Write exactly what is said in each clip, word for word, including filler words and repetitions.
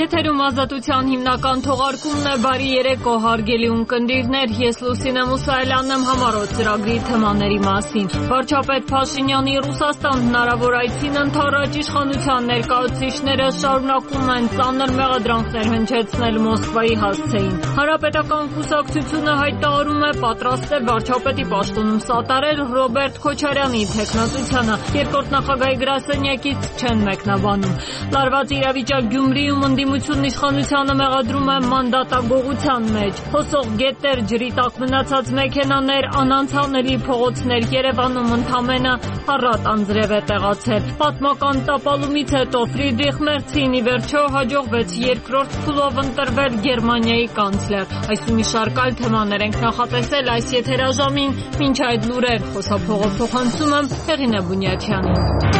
Եթերում ազատության հիմնական թողարկումն է։ Բարի երեկո, հարգելի ունկնդիրներ, ես Լուսինե Մուսայելյանն եմ համառոտ ծրագրի թեմաների մասին։ Վարչապետ Փաշինյանի Ռուսաստան հնարավոր այցին ընդառաջ իշխանության ներկայացուցիչները շարունակում են ծանր մեղադրանքներ հնչեցնել Մոսկվայի հասցեին։ Հանրապետական կուսակցությունը հայտարարում է պատրաստ է վարչապետի պաշտոնում սատարել Ռոբերտ Քոչարյանի թեկնածությանը։ Երկրորդ նախագահի գրասենյակից չեն մեկնաբանում։ Լարված իրավիճակ Գյումրիում ընդդիմությունն իշխանությանը մեղադրում է մանդատագողության մեջ։ Հոսող գետեր, ջրի տակ մնացած մեքենաներ, անանցանելի փողոցներ Երևանում ընդամենը առատ անձրև է տեղացել։ Պատմական տապալումից հետո Ֆրիդրիխ Մերցին ի վերջո հաջողվեց երկրորդ փուլով ընտրվել Գերմանիայի կանցլեր։ Այս ու մի շարք այլ թեմաներ ենք նախատեսել այս եթերաժամին, մինչ այդ լուրեր խոսափողով փոխանցում եմ Հեղինե Բունյաթյանին։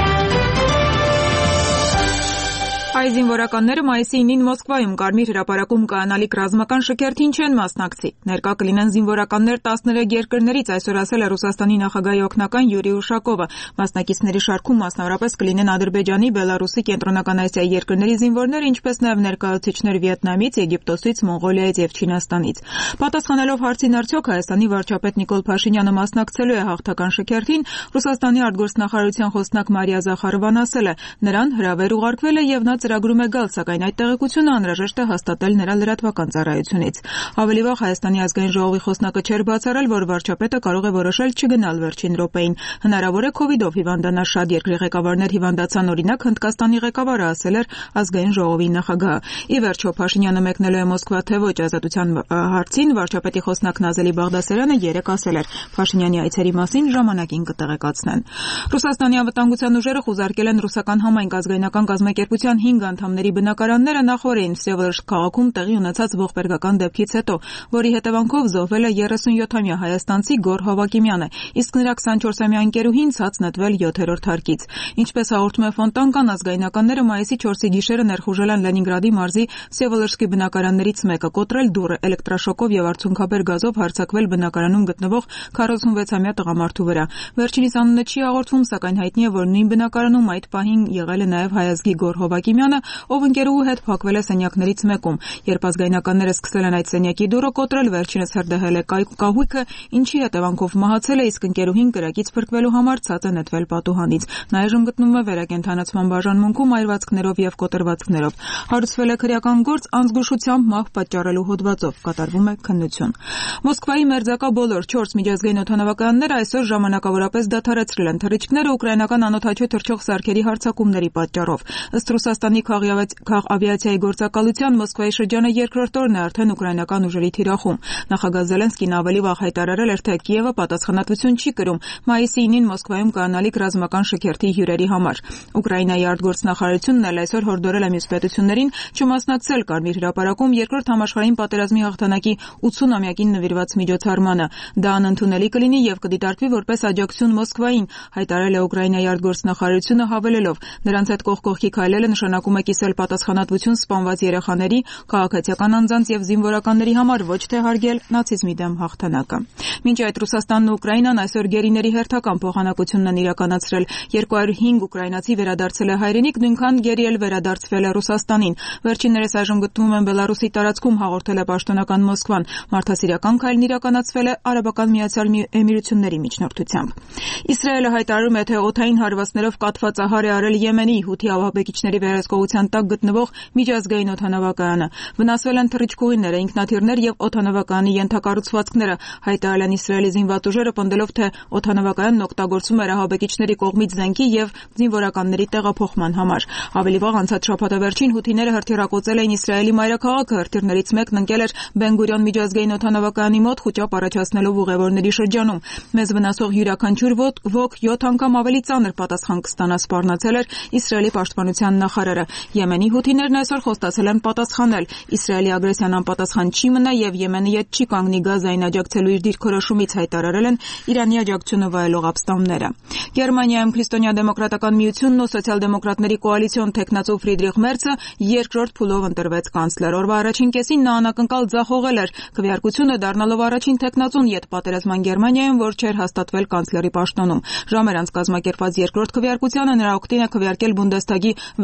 Այս զինվորականները մայիսի ինին Մոսկվայում Կարմիր հրապարակում կայանալիք ռազմական շքերթին չեն մասնակցի։ Ներկա կլինեն զինվորականներ տասներեք երկրներից, այսօր ասել է Ռուսաստանի նախագահի օգնական Յուրի Ուշակովը։ Մասնակիցների շարքում մասնավորապես կլինեն Ադրբեջանի, Բելարուսի, Կենտրոնական Ասիայի երկրների զինվորներ, ինչպես նաև ներկայացուցիչներ Վիետնամից, Եգիպտոսից, Մոնղոլիայից եւ Չինաստանից։ Պատասխանելով հարցին արդյոք Հայաստանի վարչապետ Նիկոլ Փաշինյանը մասնակցելու է հաղթական շքերթին, Ռուսաստանի արտգործնախարարության խոսնակ Մարիա Զախարովան ասել է. նրան հրավեր ուղարկվել է եւ նա ծրագրում է գալ, սակայն այդ տեղեկությունը անհրաժեշտ է հաստատել նրա լրատվական ծառայությունից։ Ավելի վաղ Հայաստանի ազգային ժողովի խոսնակը չէր բացառել, որ վարչապետը կարող է որոշել չգնալ վերջին րոպեին։ Հնարավոր է քովիդով հիվանդանալ շատ երկրի ղեկավարներ հիվանդացան, օրինակ Հնդկաստանի ղեկավարը ասել էր ազգային ժողովի նախագահը։ Ի վերջո Փաշինյանը մեկնելու է Մոսկվա թե ոչ ազատության հարցին, վարչապետի խոսնակ Նազելի Բաղդասարյանը երեկ ասել էր Փաշինյանի այցերի մասին ժամանակին կտեղեկացնեն։ Ռուսաստանի անվտանգության ուժերը խուզարկել են ռուսական համայնք ազգայնական կազմակերպության հինգ անդամների բնակարանները նախորդին Վսևոլոդսկ քաղաքում տեղի ունեցած ողբերգական դեպքից հետո, որի հետևանքով զոհվել է երեսունյոթամյա հայաստանցի Գոռ Հովակիմյանը, իսկ նրա քսանչորսամյա ընկերուհին ցած նետվել յոթերորդ հարկից։ Ինչպես հաղորդում է Ֆոնտանկան, ազգայնականները մայիսի չորսի գիշերը ներխուժել են Լենինգրադի մարզի Վսևոլոդսկի բնակարաններից մեկը, կոտրել դուռը, էլեկտրաշոկով եւ արցունքաբեր գազով հարձակվել բնակարանում գտնվող քառասունվեցամյա տղամարդու վրա։ Վերջինիս անունը չի հաղորդվում, սակայն հայտնի է, որ նույն բնակարանում այդ պահին եղել է նաեւ հայազգի Գոռ Հովակիմյանը, ով ընկերուհու հետ փակվել է սենյակներից մեկում։ Երբ ազգայնականները սկսել են այդ սենյակի դուռը կոտրել, վերջինս հրդեհել է կահույքը, ինչի հետևանքով մահացել է, իսկ ընկերուհին կրակից փրկվելու համար ցած է նետվել պատուհանից։ Նա այժմ գտնվում է վերակենդանացման բաժանմունքում այրվածքներով եւ կոտրվածքներով։ Հարուցվել է քրեական գործ անզգուշությամբ մահ պատճառելու հոդվածով, կատարվում է քննություն։ Մոսկվայի մերձակա բոլոր չորս միջազգային օդանավակայանները այսօր ժամանակավորապես դադարեցրել են թռիչքները ուկրաինական անօդաչու թռչող սարքերի հարձակումների պատճառով։ Ըստ Ռուսաստանի քաղաքավիացիայի գործակալության Մոսկվայի շրջանը երկրորդ օրն է արդեն ուկրաինական ուժերի թիրախում։ Նախագահ Զելենսկին ավելի վաղ հայտարարել էր, թե Կիևը պատասխանատվություն չի կրում մայիսի ինին Մոսկվայում կայանալիք ռազմական շքերթի հյուրերի համար։ Ուկրաինայի արտգործնախարարությունն էլ այսօր հորդորել է մյուս պետություններին չմասնակցել Կարմիր հրապարակում երկրորդ համաշխարհային պատերազմի հաղթանակի ութսունամյակին նվիրված միջոցառմանը։ Դա անընդունելի կլինի եւ կդիտարկվի որպես աջակցություն Մոսկվային, հայտարարել է Ուկրաինայի արտգործնախարարությունը հավելելով. նրանց հետ կողք կողքի քայլելը նշանակում է կիսել պատասխանատվություն սպանված երեխաների, քաղաքացիական անձանց եւ զինվորականների համար, ոչ թե հարգել նացիզմի դեմ հաղթանակը։ Մինչ այդ Ռուսաստանն ու Ուկրաինան այսօր գերիների հերթական փոխանակությունն են իրականացրել։ երկու հարյուր հինգ ուկրաինացի վերադարձել է հայրենիք, նույնքան գերի էլ վերադարձվել է Ռուսաստանին։ Վերջիններս այժմ գտնվում են Բելարուսի տարածքում, հաղորդել է պաշտոնական Մոսկվան։ Մարդասիրական քայլն իրականացվել է Արաբական Միացյալ Էմիրությունների միջնորդությամբ։ Իսրայելը հայտարարում է, թե օդային հարվածներով կաթվածահար է արել Եմենի Հութի ավաբեկիչների վերահսկողության տակ գտնվող միջազգային օդանավակայանը։ Վնասվել են թռիչքուղիները, ինքնաթիռներ եւ օդանավակայանի ենթակառուցվածքները, հայտարարել են Իսրայելի զինված ուժերը, պնդելով, թե օդանավակայանն օգտագործվում էր ահաբեկիչների կողմից զենքի եւ զինվորականների տեղափոխման համար։ Ավելի վաղ անցած շաբաթը վերջին հութիները հրթիռակոծել էին Իսրայելի մայրաքաղաքը, հրթիռներից մեկն ընկել էր Բեն-Գուրիոն միջազգային օդանավակայանի մոտ խուճապ առաջացնելով ուղևորների շրջանում։ Մեզ վնասող յուրաքանչյուր ոք յոթ անգամ ավելի ծանր պատասխան կստանա, սպառնացել էր Իսրայելի պաշտպանության նախարարը։ Եմենի հութիներն այսօր խոստացել են պատասխանել։ Իսրայելի ագրեսիան անպատասխան չի մնա եւ Եմենը ետ չի կանգնի Գազային աջակցելու իր դիրքորոշումից, հայտարարել են Իրանի աջակցությունը վայելող ապստամբները։ Գերմանիայում Քրիստոնյա դեմոկրատական միությունն ու սոցիալ-դեմոկրատների կոալիցիոն տեխնացու Ֆրիդրիխ Մերցը երկրորդ փուլով ընտրվեց կանցլեր։ Օրվա առաջին կեսին նա անակնկալ ձախողել էր քվեարկությունը, դառնալով առաջին տեխնացուն ետպատերազմյան Գերմանիայում, որ չէր հաստատվել կանցլերի պաշտոնում։ Ժամեր անց կազմակերպված երկրորդ քվեարկությանը նրա օգտին է քվեարկել Բունդեսթագի վեց հարյուր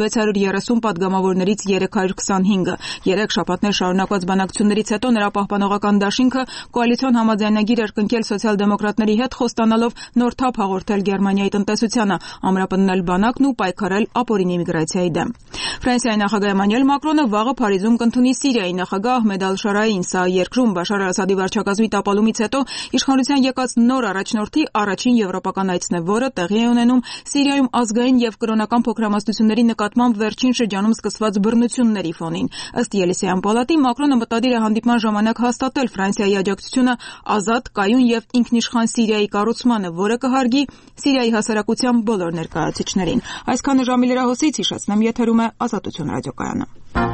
երեսուն պատգամավորներից երեք հարյուր քսանհինգը։ Երեք շաբաթներ շարունակված բանակցություններից հետո նրա պահպանողական դաշինքը կոալիցիոն համաձայնագիր էր կնքել սոցիալ-դեմոկրատների հետ, խոստանալով նոր թափ հաղորդել Գերմանիայի տնտեսությանը, ամրապնդել բանակն ու պայքարել ապօրինի միգրացիայի դեմ։ Ֆրանսիայի նախագահ Էմանուել Մակրոնը վաղը Փարիզում կընդունի Սիրիայի նախագահ Ահմեդ Ալ-Շարային, սա երկրում Բաշար Ասադի վարչակազմի տապալումից հետո իշխանության եկած նոր առաջնորդի առաջին եվրոպական այցն է, որը տեղի է ունենում Սիրիայում ազգային եւ կրոնական փոքրամասնությունների նկատմամբ վերջին շրջանում սկսված բռնությունների ֆոնին։ Ըստ Ելիսեյան պալատի, Մակրոնը մտադիր է հանդիպման ժամանակ հաստատել Ֆրանսիայի աջակցությունը ազատ, կայուն եւ ինքնիշխան Սիրիայի կառուցմանը, որը կհարգի Սիրիայի հասարակության բոլոր ներկայացուցիչներին։ Այսքանը ժամի լրահոսից հիշեցնեմ, եթերում է Ազատություն ռադիոկայանը։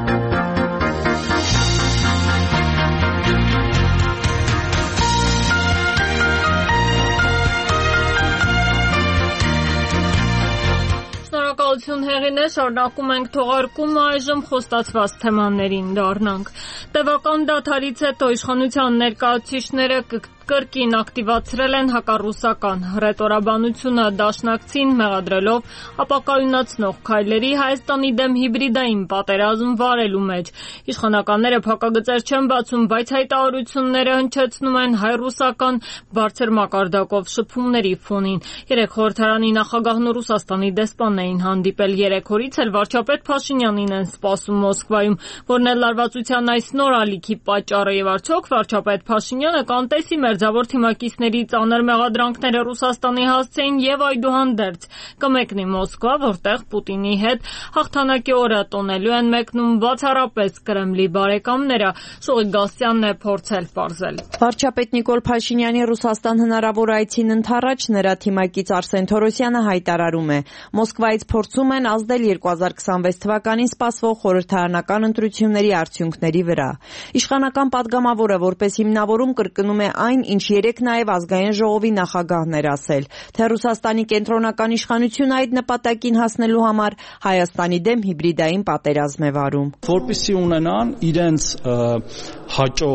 Շնորհակալություն Հեղինե, շարունակում ենք թողարկումը, այժմ խոստացված թեմաներին դառնանք։ Տևական դադարից հետո իշխանության ներկայացուցիչները կրկին ակտիվացրել են հակառուսական հռետորաբանությունը, դաշնակցին մեղադրելով ապակայունացնող քայլերի Հայաստանի դեմ հիբրիդային պատերազմ վարելու մեջ։ Իշխանականները փակագծեր չեն բացում, բայց հայտարարությունները հնչեցնում են հայ-ռուսական բարձր մակարդակով շփումների ֆոնին։ Երեք խորհրդարանի նախագահն ու Ռուսաստանի դեսպանն էին հանդիպել։ Երեք օրից էլ վարչապետ Փաշինյանին են սպասում Մոսկվայում, որն էլ լարվածության այս նոր ալիքի պատճառը եւ արդյոք վարչապետ Փաշինյանը կանտեսի մերձավոր թիմակիցների ծանր մեղադրանքները Ռուսաստանի հասցեին եւ այդուհանդերձ կմեկնի Մոսկվա, որտեղ Պուտինի հետ հաղթանակի օրը տոնելու են մեկնում բացառապես Կրեմլի բարեկամները։ Շուղիկ Գասյանն է փորձել պարզել։ Վարչապետ Նիկոլ Փաշինյանի Ռուսաստան հնարավոր այցին ընդառաջ նրա թիմակից Արսեն Թորոսյանը հայտարարում է. Մոսկվայից փորձում են ազդել երկու հազար քսանվեց թվականին սպասվող խորհրդարանական ընտրությունների արդյունքների վրա։ Իշխանական падգամավորը որպես հիմնավորում կրկնում է այն, ինչ երեք նաև ազգային ժողովի նախագահն էր ասել, թե Ռուսաստանի կենտրոնական իշխանությունը այդ նպատակին հասնելու համար Հայաստանի դեմ հիբրիդային պատերազմ է վարում։ Որպեսզի ունենան իրենց հաճո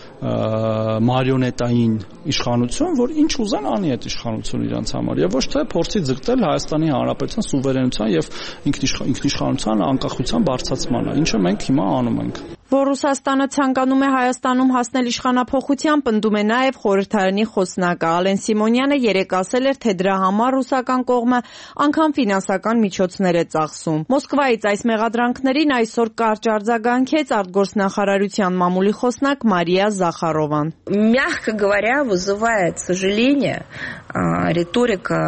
մարիոնետային իշխանություն, որ ինչ ուզեն անի այդ իշխանությունը իրենց համար, եւ ոչ թե փորձի ձգտել Հայաստանի Հանրապետության սուվերենության եւ ինքնիշխանության անկախության բարձրացմանը, ինչը մենք հիմա անում ենք։ Որ Ռուսաստանը ցանկանում է Հայաստանում հասնել իշխանափոխության, պնդում է նաև խորհրդարանի խոսնակը Ալեն Սիմոնյանը երեկ ասել էր, թե դրա համար ռուսական կողմը անգամ ֆինանսական միջոցներ է ծախսում։ Մոսկվայից այս մեղադրանքներին այսօր կարճ արձագանքեց արտգործնախարարության մամուլի խոսնակ Մարիա Զախարովան։ Мягко говоря, вызывает сожаление риторика,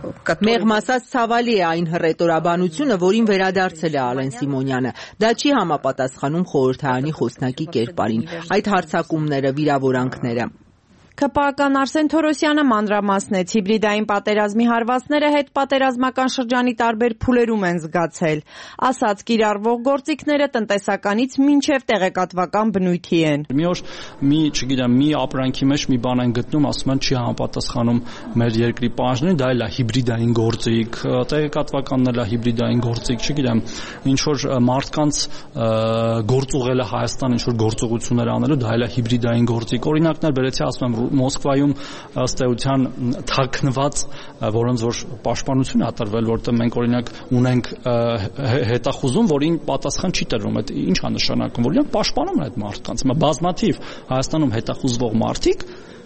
Մեղմ ասած ցավալի է այն հռետորաբանությունը, որին վերադարձել է Ալեն Սիմոնյանը։ Դա չի համապատասխանում խորհրդարանի խոսնակի կերպարին։ Այդ հարձակումները, վիրավորանքները։ ՔՊԱ-ական Արսեն Թորոսյանը մանրամասնեց հիբրիդային պատերազմի հարվածները հետպատերազմական շրջանի տարբեր փուլերում են զգացել։ Ասաց, կիրառվող գործիքները տնտեսականից մինչև տեղեկատվական բնույթի են։ Մի օր մի, չգիտեմ, մի ապրանքի մեջ մի բան են գտնում, ասում են չի համապատասխանում մեր երկրի պահանջներին, դա էլ է հիբրիդային գործիք, տեղեկատվականն էլ է հիբրիդային գործիք, չգիտեմ, ինչ որ մարդկանց գործուղելը Հայաստան ինչ որ գործողություններ անելու, դա էլ է հիբրիդային գործիք։ Օրինակներ բերեցի, ասում եմ Մոսկվայում ըստ էության թաքնված, որոնց որ պաշտպանություն է տրվել, որտեղ մենք օրինակ ունենք հետախուզում, որին պատասխան չի տրվում, այդ ինչ է նշանակում, որ իրենք պաշտպանում են այդ մարդկանց։ Բազմաթիվ Հայաստանում հետախուզվող մարդիկ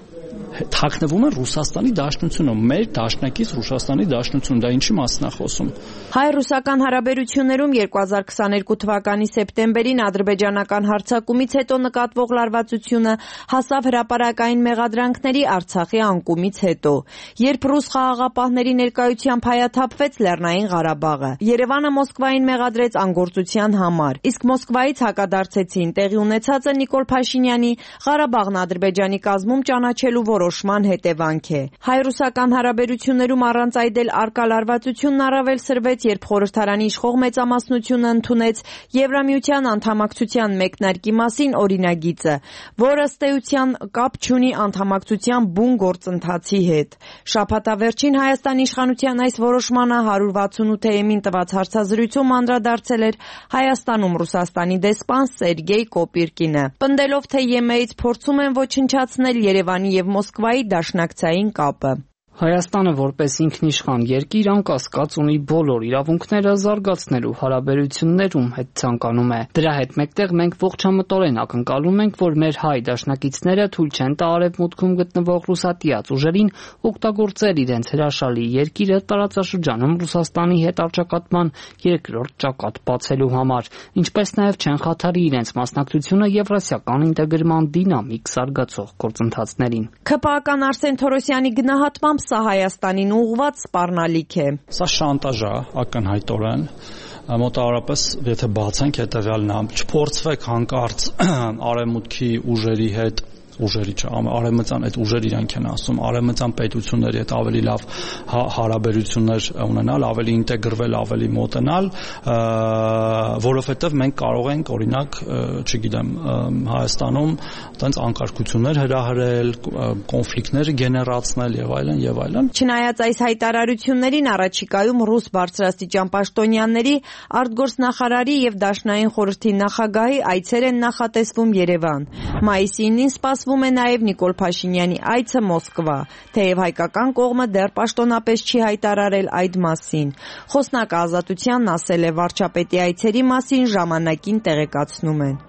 թաքնվում են Ռուսաստանի Դաշնությունում, մեր դաշնակից Ռուսաստանի Դաշնությունում, դա ինչի մասն է խոսում։ Հայ-ռուսական հարաբերություններում երկու հազար քսաներկու թվականի սեպտեմբերին ադրբեջանական հարձակումից հետո նկատվող լարվածությունը հասավ հրապարակային մեղադրանքների Արցախի անկումից հետո, երբ ռուս խաղաղապահների ներկայությամբ հայաթափվեց Լեռնային Ղարաբաղը։ Երևանը Մոսկվային մեղադրեց անգործության համար, իսկ Մոսկվայից հակադարձեցին տեղի ունեցածը Նիկոլ Փաշինյանի Ղարաբաղն Ադրբեջանի կազմում ճանաչելու որոշման հետևանք է։ Հայ-ռուսական հարաբերություններում առանց այդ էլ արկա լարվածությունն առավել սրվեց, երբ խորհրդարանի իշխող մեծամասնությունը ընդունեց Եվրամիության անդամակցության մեկնարկի մասին օրինագիծը, որը ըստ էության կապ չունի անդամակցության բուն գործընթացի հետ։ Շաբաթավերջին Հայաստանի իշխանության այս որոշմանը հարյուր վաթսունութ-ին տված հարցազրույցում անդրադարձել էր Հայաստանում Ռուսաստանի դեսպան Սերգեյ Կոպիրկինը, պնդելով, թե ԵՄ-ից փորձում են ոչնչացնել Երևանի եւ Մոսկվայի դաշնակցային կապը։ Հայաստանը որպես ինքնիշխան երկիր անկասկած ունի բոլոր իրավունքները զարգացնելու հարաբերություններում հետ ցանկանում է։ Դրա հետ մեկտեղ մենք ողջամտորեն ակնկալում ենք, որ մեր հայ դաշնակիցները թույլ չեն տա արևմուտքում գտնվող ռուսատիաց ուժերին օգտագործել իրենց հրաշալի երկիրը տարածաշրջանում Ռուսաստանի հետ առճակատման երկրորդ ճակատ բացելու համար, ինչպես նաև չեն խաթարի իրենց մասնակցությունը եվրասիական ինտեգրման դինամիկ զարգացող գործընթացներին։ ՔՊԱ-ական Արսեն Թորոսյանի գնահատմամբ սա Հայաստանին ուղղված սպառնալիք է։ Սա շանտաժ է ակնհայտորեն, մոտավորապես եթե բացենք հետևյալն է, չփորձվեք հանկարծ արևմուտքի ուժերի հետ ուժերի չէ, արևմտյան այդ ուժեր իրանք են ասում, արևմտյան պետությունների հետ ավելի լավ հարաբերություններ ունենալ, ավելի ինտեգրվել, ավելի մոտենալ, որովհետև մենք կարող ենք, օրինակ, չգիտեմ, Հայաստանում տենց անկարգություններ հրահրել, կոնֆլիկտներ գեներացնել եւ այլն եւ այլն։ Չնայած այս հայտարարություններին առաջիկայում ռուս բարձրաստիճան պաշտոնյաների, արտգործնախարարի եւ Դաշնային խորհրդի նախագահի այցեր են նախատեսվում Երևան։ Մայիսին սպասվում է նաև Նիկոլ Փաշինյանի այցը Մոսկվա, թեև հայկական կողմը դեռ պաշտոնապես չի հայտարարել այդ մասին։ Խոսնակը Ազատությանն ասել է, վարչապետի այցերի մասին ժամանակին տեղեկացնում են։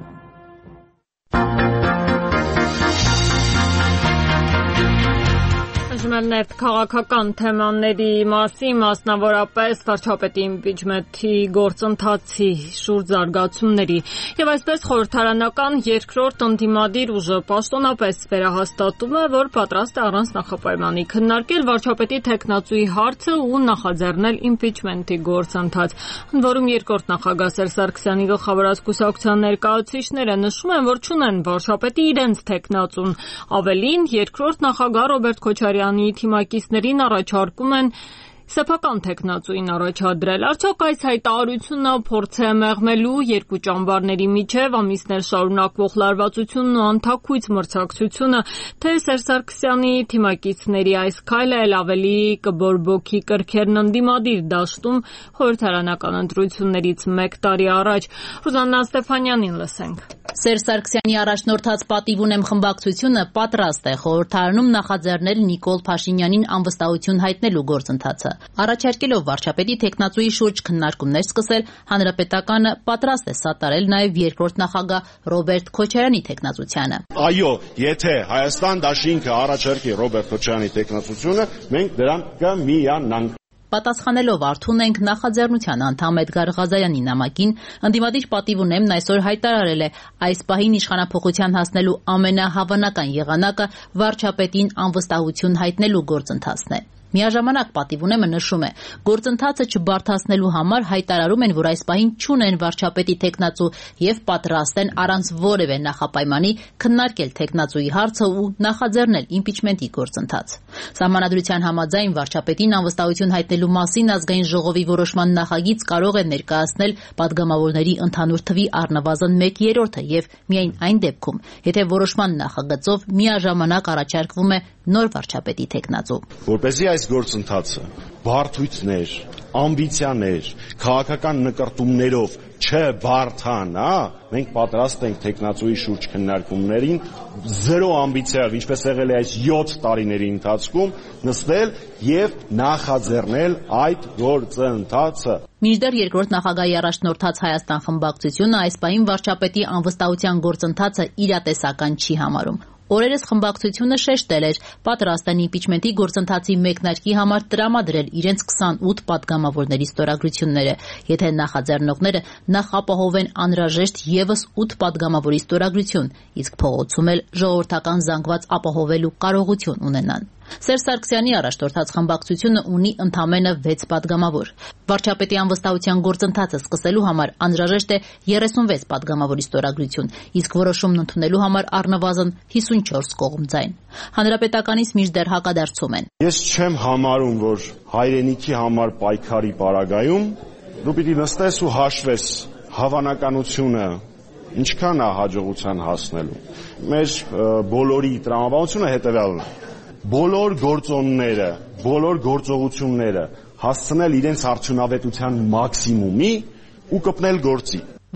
Ներդ քաղաքական թեմաների մասին, մասնավորապես վարչապետի իմպիչմենթի գործընթացի շուրջ զարգացումների եւ այսպես խորհրդարանական երկրորդ ընդդիմադիր ուժը պաշտոնապես վերահաստատում է, որ պատրաստ է առանց նախապայմանի քննարկել վարչապետի թեկնածուի հարցը ու նախաձեռնել իմպիչմենթի գործընթաց, ընդ որում երկրորդ նախագահ Սերժ Սարգսյանի գլխավորած կուսակցության ներկայացուցիչները նշում են, որ չունեն վարչապետի իրենց թեկնածուն, ավելին երկրորդ նախագահ Ռոբերտ Քոչարյանի թիմակիցներին առաջարկում են սեփական թեկնածուին առաջադրել։ Արդյոք այս հայտարարությունը փորձ է մեղմելու երկու ճամբարների միջև ամիսներ շարունակվող լարվածությունն ու անթաքույց մրցակցությունը, թե Սերժ Սարգսյանի թիմակիցների այս քայլը էլ ավելի կբորբոքի կրքերն ընդդիմադիր դաշտում խորհրդարանական ընտրություններից մեկ տարի առաջ։ Ռուզաննա Ստեփանյանին լսենք։ Սերժ Սարգսյանի առաջնորդած «Պատիվ ունեմ» խմբակցությունը պատրաստ է խորհրդարանում նախաձեռնել Նիկոլ Փաշինյանին անվստահություն հայտնելու գործընթացը։ Առաջարկելով վարչապետի թեկնածուի շուրջ քննարկումներ սկսել, Հանրապետականը պատրաստ է սատարել նաև երկրորդ նախագահ Ռոբերտ Քոչարյանի թեկնածությանը։ Այո, եթե Հայաստան դաշինքը առաջարկի Ռոբերտ Քոչարյանի թեկնածությունը, մենք դրան կմիանանք։ Պատասխանելով Արթուն ենք նախաձեռնության անդամ Էդգար Ղազարյանի նամակին, ընդդիմադիր «Պատիվ ունեմ» այսօր հայտարարել է, այս պահին իշխանափոխության հասնելու ամենահավանական եղանակը վարչապետին անվստահություն հայտնելու գործընթացն է։ Միաժամանակ «Պատիվ ունեմը» նշում է, գործընթացը չբարդացնելու համար հայտարարում են, որ այս պահին չունեն վարչապետի թեկնածու եւ պատրաստ են առանց որևէ նախապայմանի քննարկել թեկնածուի հարցը ու նախաձեռնել իմպիչմենթի գործընթաց։ Սահմանադրության համաձայն վարչապետին անվստահություն հայտնելու մասին ազգային ժողովի որոշման նախագիծ կարող է ներկայացնել падգամավորների ընդհանուր թվի առնվազն մեկ երրորդը եւ միայն այն դեպքում, եթե որոշման նախագծով միաժամանակ առաջարկվում է նոր վարչապետի թեկնածու։ Որպեսզի այս գործընթացը բարդություններ, ամբիցիաներ, քաղաքական նկարտումներով չբարդանա, մենք պատրաստ ենք թեկնածուի շուրջ քննարկումներին զերո ամբիցիայով, ինչպես եղել է այս յոթ տարիների ընթացքում, նստել եւ նախաձեռնել այդ գործընթացը։ Մինչդեռ երկրորդ նախագահի առաջնորդած Հայաստան խմբակցությունը այս պահին վարչապետի անվստահության գործընթացը իրատեսական չի համարում։ Օրերս խմբակցությունը շեշտել էր, պատրաստ են իմպիչմենթի գործընթացի մեկնարկի համար տրամադրել իրենց քսանութ падգամավորների ստորագրությունները, եթե նախաձեռնողները նախ ապահովեն անհրաժեշտ եւս ութ падգամավորի ստորագրություն, իսկ փողոցում էլ ժողովրդական զանգված ապահովելու կարողություն ունենան։ Սերժ Սարգսյանի առաջնորդած խմբակցությունը ունի ընդամենը վեց падգամավոր։ Վարչապետի անվստահության գործընթացը սկսելու համար անհրաժեշտ է երեսունվեց падգամավորի ստորագրություն, իսկ որոշումն ընդունելու համար առնվազն հիսունչորս կողմ ձայն։ Հանրապետականից մինչդեռ հակադարձում են։ Ես չեմ համարում, որ հայրենիքի համար պայքարի պարագայում դու պիտի նստես ու հաշվես հավանականությունը ինչքան է հաջողության հասնելու։ Մեր բոլորի տրամաբանությունը հետևյալն է. բոլոր գործոնները, բոլոր գործողությունները հասցնել իրենց արդյունավետության մաքսիմումի ու կպնել գործի։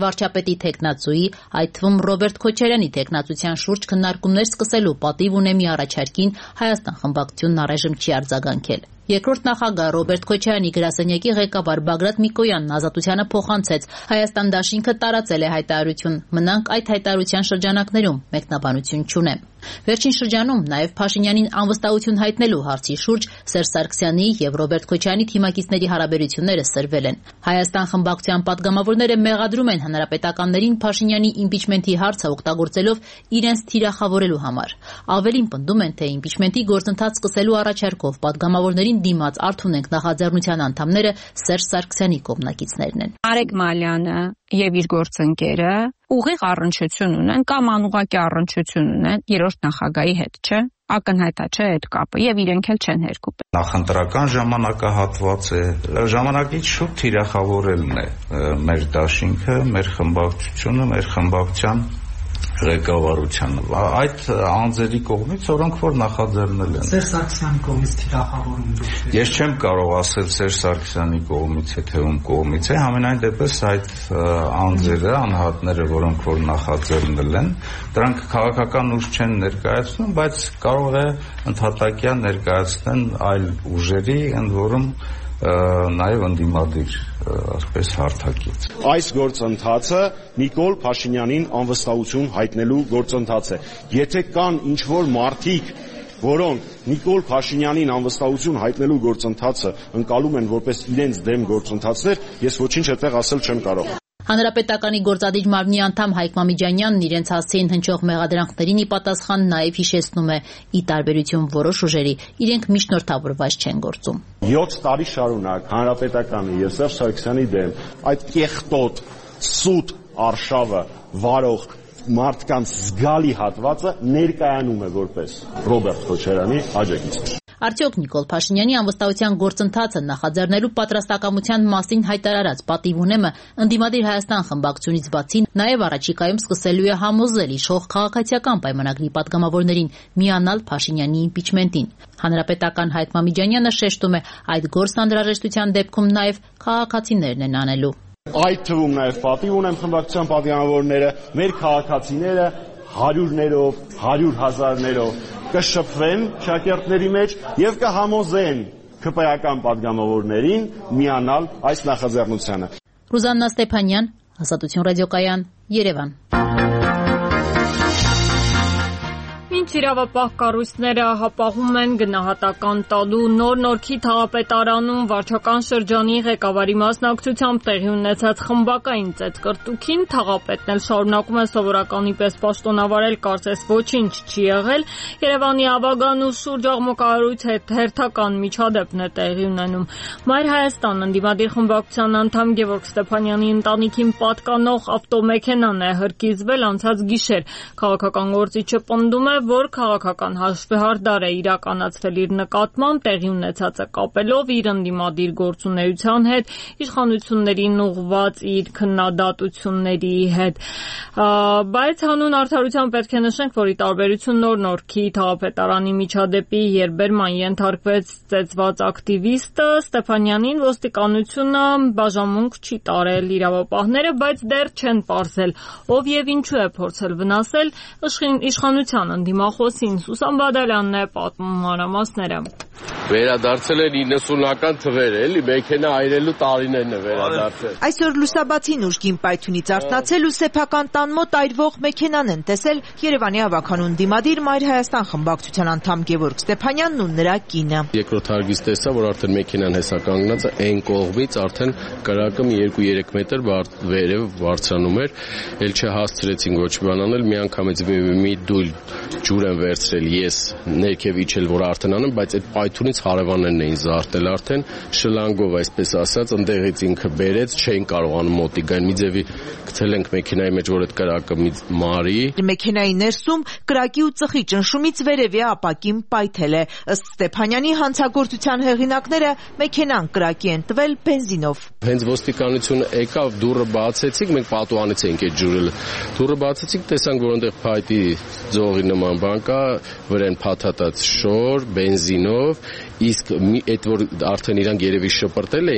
վարչապետի թեկնածուի, այդ թվում Ռոբերտ Քոչարյանի թեկնածության շուրջ քննարկումներ սկսելու պատիվ ունեմի առաջարկին Հայաստան խմբակցությունն առայժմ չի արձագանքել։ Երկրորդ նախագահ Ռոբերտ Քոչարյանի գրասենյակի ղեկավար Բագրատ Միկոյանն Ազատությանը փոխանցեց. Հայաստան դաշինքը տարածել է հայտարարություն, մնանք այդ հայտարարության շրջանակներում, մեկնաբանություն չունեմ։ Վերջին շրջանում նաև Փաշինյանին անվստահություն հայտնելու հարցի շուրջ Սերժ Սարգսյանի եւ Ռոբերտ Քոչարյանի թիմակիցների հարաբերությունները սրվել են։ Հայաստան խմբակցության պատգամավորները մեղադրում են հանրապետականներին Փաշինյանի իմպիչմենթի հարցը օգտագործելով իրենց թիրախավորելու համար։ Ավելին պնդում են, թե իմպիչմենթի գործընթաց սկսելու առաջարկով պատգամավորներին դիմաց Արթունենք նախաձեռնության անդամները Սերժ Սարգսյանի կողմնակիցներն են։ Արեգ Մալյանը եւ իր գործընկերը ուղիղ առնչություն ունեն կամ անուղղակի առնչություն ունեն երրորդ նախագահի հետ, չէ՞։ Ակնհայտ է, չէ՞ այդ կապը եւ իրենք էլ չեն հերկում։ Նախընտրական ժամանակահատված է, ժամանակից շուտ թիրախավորելն է մեր դաշինքը, մեր խմբակցությունը, մեր խմբակցության ղեկավարությանը։ Այդ անձերի կողմից, որոնք որ նախաձեռնել են։ Սերժ Սարգսյանի կողմից թիրախավորում դուք։ Ես չեմ կարող ասել Սերժ Սարգսյանի կողմից է թե ում կողմից է, համենայն դեպս այդ անձերը, անհատները, որոնք որ նախաձեռնել են, դրանք քաղաքական ուժ չեն ներկայացնում, բայց կարող է ընդհատակյա ներկայացնեն այլ ուժերի, ընդ որում նաև ընդդիմադիր ասպես հարթակից։ Այս գործընթացը Նիկոլ Փաշինյանին անվստահություն հայտնելու գործընթաց է։ Եթե կան ինչ-որ մարդիկ, որոնք Նիկոլ Փաշինյանին անվստահություն հայտնելու գործընթացը ընկալում են որպես իրենց դեմ գործընթացներ, ես ոչինչ այդտեղ ասել չեմ կարող։ Հանրապետականի գործադիր մարմնի անդամ Հայկ Մամիջանյանն իրենց հասցեին հնչող մեղադրանքներին ի պատասխան նաև հիշեցնում է՝ ի տարբերություն որոշ ուժերի, իրենք միջնորդավորված չեն գործում։ յոթ տարի շարունակ Հանրապետականի եւ Սերժ Սարգսյանի դեմ այդ կեղտոտ, սուտ արշավը վարող մարդկանց զգալի հատվածը ներկայանում է որպես Ռոբերտ Քոչարյանի աջակից։ Արդյոք Նիկոլ Փաշինյանի անվստահության գործընթացը նախաձեռնելու պատրաստակամության մասին հայտարարած պատիվ ունեմը ընդդիմադիր Հայաստան խմբակցությունից բացի նաև առաջիկայում սկսելու է համոզել իշխող քաղաքացիական պայմանագրի պատգամավորներին միանալ Փաշինյանի իմպիչմենտին։ Հանրապետական Հայկ Մամիջանյանը շեշտում է, այդ գործն անհրաժեշտության դեպքում նաև քաղաքացիներն են անելու։ Այդ թվում նաև պատիվ ունեմ խմբակցության պատգամավորները, մեր քաղաքացիները հարյուրներով, հարյուր հազարներով կշփվեն շակերտների մեջ եւ կհամոզեն ԿՊ-ական պատգամավորներին միանալ այս նախաձեռնությանը։ Ռուզաննա Ստեփանյան, Ազատություն ռադիոկայան, Երևան։ Մինչ իրավապահ կառույցները հապաղում են գնահատական տալու նոր Նորքի թաղապետարանում վարչական շրջանի ղեկավարի մասնակցությամբ տեղի ունեցած խմբակային ծեծկռտուքին, թաղապետն էլ շարունակում է սովորականի պես պաշտոնավարել, կարծես ոչինչ չի եղել։ Երևանի Ավագան ու շուրջ աղմկահարույց հետ հերթական միջադեպն է տեղի ունենում։ Մայր Հայաստան ընդդիմադիր խմբակցության անդամ Գևորգ Ստեփանյանի ընտանիքին պատկանող ավտոմեքենան է հրկիզվել անցած գիշեր։ Քաղաքական գործիչը պնդում է, որ քաղաքական հաշվեհարդար է իրականացվել իր նկատմամբ, տեղի ունեցածը կապելով իր ընդդիմադիր գործունեության հետ, իշխանություններին ուղղված իր քննադատությունների հետ։ Բայց հանուն արդարության պետք է նշենք, որ ի տարբերություն նոր Նորքի թաղապետարանի միջադեպի, երբ բերման ենթարկվեց ծեծված ակտիվիստը, Ստեփանյանին ոստիկանությունը բաժանմունք չի տարել։ Իրավապահները բայց դեռ չեն պարզել, ով եւ ինչու է փորձել վնասել իշխանության ընդդիմախոսին։ Սուսան Բադալյանն է պատմում մանրամասները։ Վերադարձել են իննսունական թվեր, էլի մեքենա այրելու տարիներն է վերադարձել։ Այսօր լուսաբացին ուժգին պայթյունից արթնացել ու սեփական տան մոտ այրվող մեքենան են տեսել Երևանի Ավագանուն դիմադիր Մայր Հայաստան խմբակցության անդամ Գևորգ Ստեփանյանն ու նրա կինը։ Երկրորդ հարգից տեսա, որ արդեն մեքենան հեսա կանգնած է, այն կողմից արդեն կրակը մի երկու-երեք մետր վերև բարձրանում էր, էլ չհասցրեցին ոչ բան անել, միանգամից մի դույլ ջուր են վերցրել, ես ներքև իջել, որ արդեն անեմ, բայց այդ պայթյունից հարևաններն էին զարթել արդեն, շլանգով այսպես ասած, ընդեղից ինքը բերեց, չէին կարողանում մոտիկ գան, մի ձևի գցել ենք մեքենայի մեջ, որ այդ կրակը մի մարի։ Մեքենայի ներսում կրակի ու ծխի ճնշումից վերևի ապակին պայթել է։ Ըստ Ստեփանյանի հանցագործության հեղինակները մեքենան կրակի են տվել բենզինով։ Հենց ոստիկանությունը եկավ, դուռը բացեցինք, մենք պատուհանից էինք այդ ջուրը։ Դուռը բացեցինք, տեսանք, որ այնտեղ փայտի ձողի նման բան կա, վրան փաթաթած շոր, բենզինով, իսկ այդ որ արդեն իրանք երևի շպրտել էին,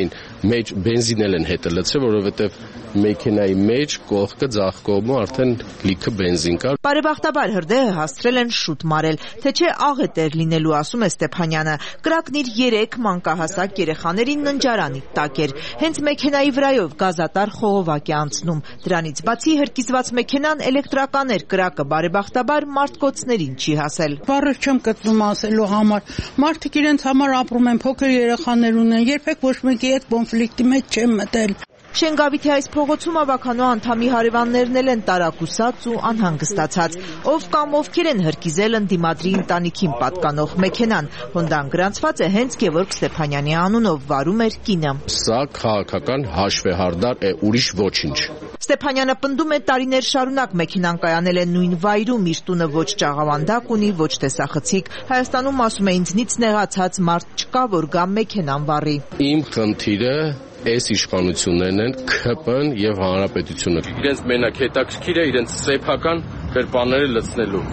մեջ բենզինել են հետը լցրել, որովհետև մեքենայի մեջ կողքը ձախ կողմը արդեն լիքը բենզին կար։ Բարեբախտաբար հրդեհը հասցրել են շուտ մարել, թե չէ աղ է տեր լինելու, ասում է Ստեփանյանը։ Կրակն իր երեք մանկահասակ երեխաներին ննջարանի տակ էր։ Հենց մեքենայի վրայով գազատար խողովակ է անցնում։ Դրանից բացի հրկիզված մեքենան էլեկտրական էր, կրակը բարեբախտաբար մարդկոցներին չի հասել։ Բառեր չեմ գտնում ասելու համար։ Մարդիկ իրենց համար ապրում են, փոքր երեխաներ ունեն, երբեք ոչ մեկի հետ կոնֆլիկտի մեջ չեմ մտել։ Շենգավիթի այս փողոցում ավականո անդամի հարևաններն էլ են տարակուսած ու անհանգստացած։ Ով կամ ովքեր են հրկիզել ընդդիմադրի ընտանիքին պատկանող մեքենան։ Հոնդան գրանցված է հենց Գևորգ Ստեփանյանի անունով, վարում էր կինը։ Սա քաղաքական հաշվեհարդար է, ուրիշ ոչինչ։ Ստեփանյանը պնդում է տարիներ շարունակ մեքենան կայանել է նույն վայրում, իր տունը ոչ ճաղավանդակ ունի, ոչ տեսախցիկ։ Հայաստանում, ասում է, ինձնից նեղացած մարդ չկա, որ գա մեքենան վառի։ Իմ խնդիրը այս իշխանություններն են, K P N եւ Հանրապետությունը։ Իրենց մենակ հետաքրքիր է իրենց սեփական գրպանները լցնելու։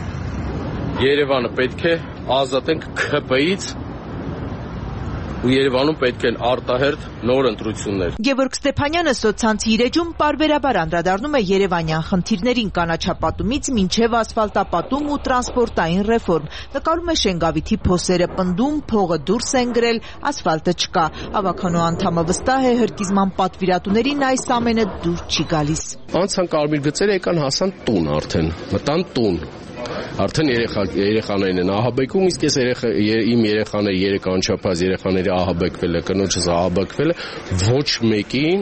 Երևանը պետք է ազատենք K P I-ից ու Երևանում պետք են արտահերթ նոր ընտրություններ։ Գևորգ Ստեփանյանը սոցցանցի իր էջում պարբերաբար անդրադառնում է երևանյան խնդիրներին, կանաչապատումից մինչև ասֆալտապատում ու տրանսպորտային ռեֆորմ։ Նկարում է Շենգավիթի փոսերը, պնդում փողը դուրս են գրել, ասֆալտը չկա։ Ավականո անդամը վստահ է հրկիզման պատվիրատուներին այս ամենը դուր չի գալիս։ Անցան կարմիր գծերը եկան հասան տուն արդեն, մտան տուն։ Արդեն երեխա երեխաներն են ահաբեկում, իսկ ես երեխա իմ երեխաները երեք անչափահաս երեխաների ահաբեկվել է, կնոջս ահաբեկվել է, ոչ մեկին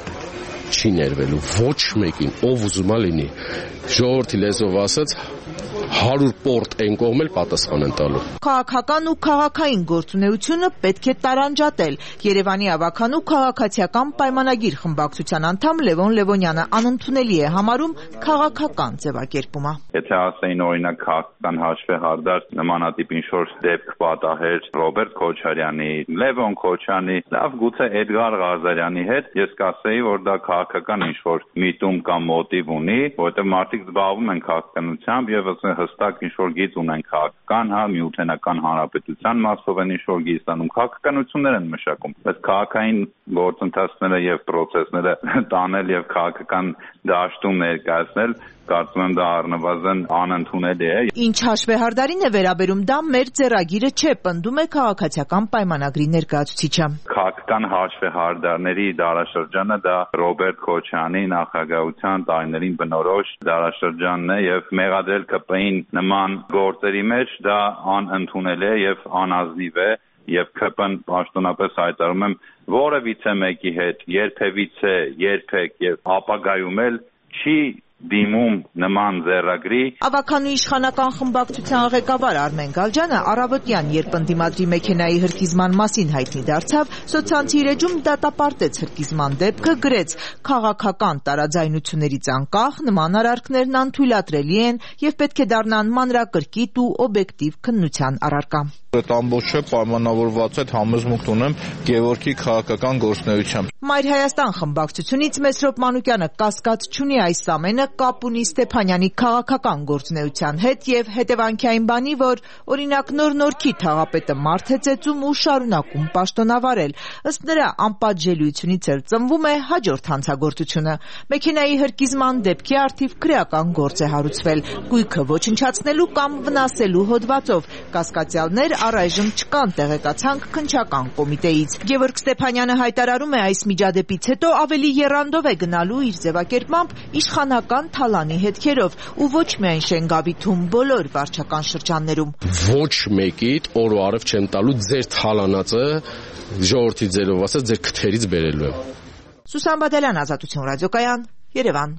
չի ներվելու, ոչ մեկին, ով ուզում է լինի։ Ժողովրդի լեզվով ասած հարյուր պորտ են կողմել պատասխան են տալու։ Քաղաքական ու քաղաքային գործունեությունը պետք է տարանջատել։ Երևանի ավականու քաղաքացիական պայմանագիր խմբակցության անդամ Լևոն Լևոնյանը անընդունելի է համարում քաղաքական ձևակերպումը։ Եթե ասեին օրինակ քաղաքական հաշվեհարդար նմանատիպ ինչ-որ դեպք պատահեր Ռոբերտ Քոչարյանի, Լևոն Քոչյանի, լավ գուցե Էդգար Ղազարյանի հետ, ես կասեի, որ դա քաղաքական ինչ-որ միտում կամ մոտիվ ունի, որովհետև մարդիկ զբաղվում են քաղաքականությամբ եւ հստակ ինչ-որ գիծ ունեն քաղաքական, հա, միութենական հանրապետության մասով են ինչ-որ գիծ տանում, քաղաքականություններ են մշակում, բայց քաղաքային գործընթացները եւ պրոցեսները տանել եւ քաղաքական դաշտում ներկայացնել, կարծում եմ դա առնվազն անընդունելի է։ Ինչ հաշվեհարդարին է վերաբերում, դա մեր ձեռագիրը չէ, պնդում է քաղաքացիական պայմանագրի ներկայացուցիչը։ Քաղաքական հաշվեհարդարների դարաշրջանը դա Ռոբերտ Քոչյանի նախագահության տարիներին բնորոշ դարաշրջանն է եւ մեղադրել K P I-ին նման գործերի մեջ դա անընդունելի է եւ անազնիվ է եւ K P N պաշտոնապես հայտարարում եմ որևիցե մեկի հետ երբևիցե երբեք եւ ապագայում էլ չի դիմում նման ձեռագրի։ Ավականու իշխանական խմբակցության ղեկավար Արմեն Գալջյանը առավոտյան, երբ ընդդիմադրի մեքենայի հրկիզման մասին հայտնի դարձավ, սոցցանցի իր էջում դատապարտեց հրկիզման դեպքը, գրեց. քաղաքական տարաձայնություններից անկախ նման արարքներն անթույլատրելի են եւ պետք է դառնան մանրակրկիտ ու օբյեկտիվ քննության առարկա։ Այդ ամբողջը պայմանավորված է համոզմունք ունեմ Գևորգի քաղաքական գործունեությամբ։ Մայր Հայաստան խմբակցությունից Մեսրոպ Մանուկյանը կասկած չունի այս ամենը կապ ունի Ստեփանյանի քաղաքական գործունեության հետ եւ հետևանքի այն բանի, որ օրինակ նոր Նորքի թաղապետը մարդ է ծեծում ու շարունակում պաշտոնավարել։ Ըստ նրա անպատժելիությունից էլ ծնվում է հաջորդ հանցագործությունը։ Մեքենայի հրկիզման դեպքի առթիվ քրեական գործ է հարուցվել, գույքը ոչնչացնելու կամ վնասելու հոդվածով։ Կասկածյալներ առայժմ չկան, տեղեկացանք քննչական կոմիտեից։ Գևորգ Ստեփանյանը հայտարարում է այս միջադեպից հետո ավելի եռանդով է գնալու իր ձևակերպմամբ իշխանական թալանի հետքերով ու ոչ միայն Շենգավիթում, բոլոր վարչական շրջաններում։ Ոչ մեկիդ օր ու արև չեմ տալու ձեր թալանածը ժողովրդի ձերով ասած ձեր քթերից բերելու եմ։ Սուսան Բադալյան, Ազատություն ռադիոկայան, Երևան։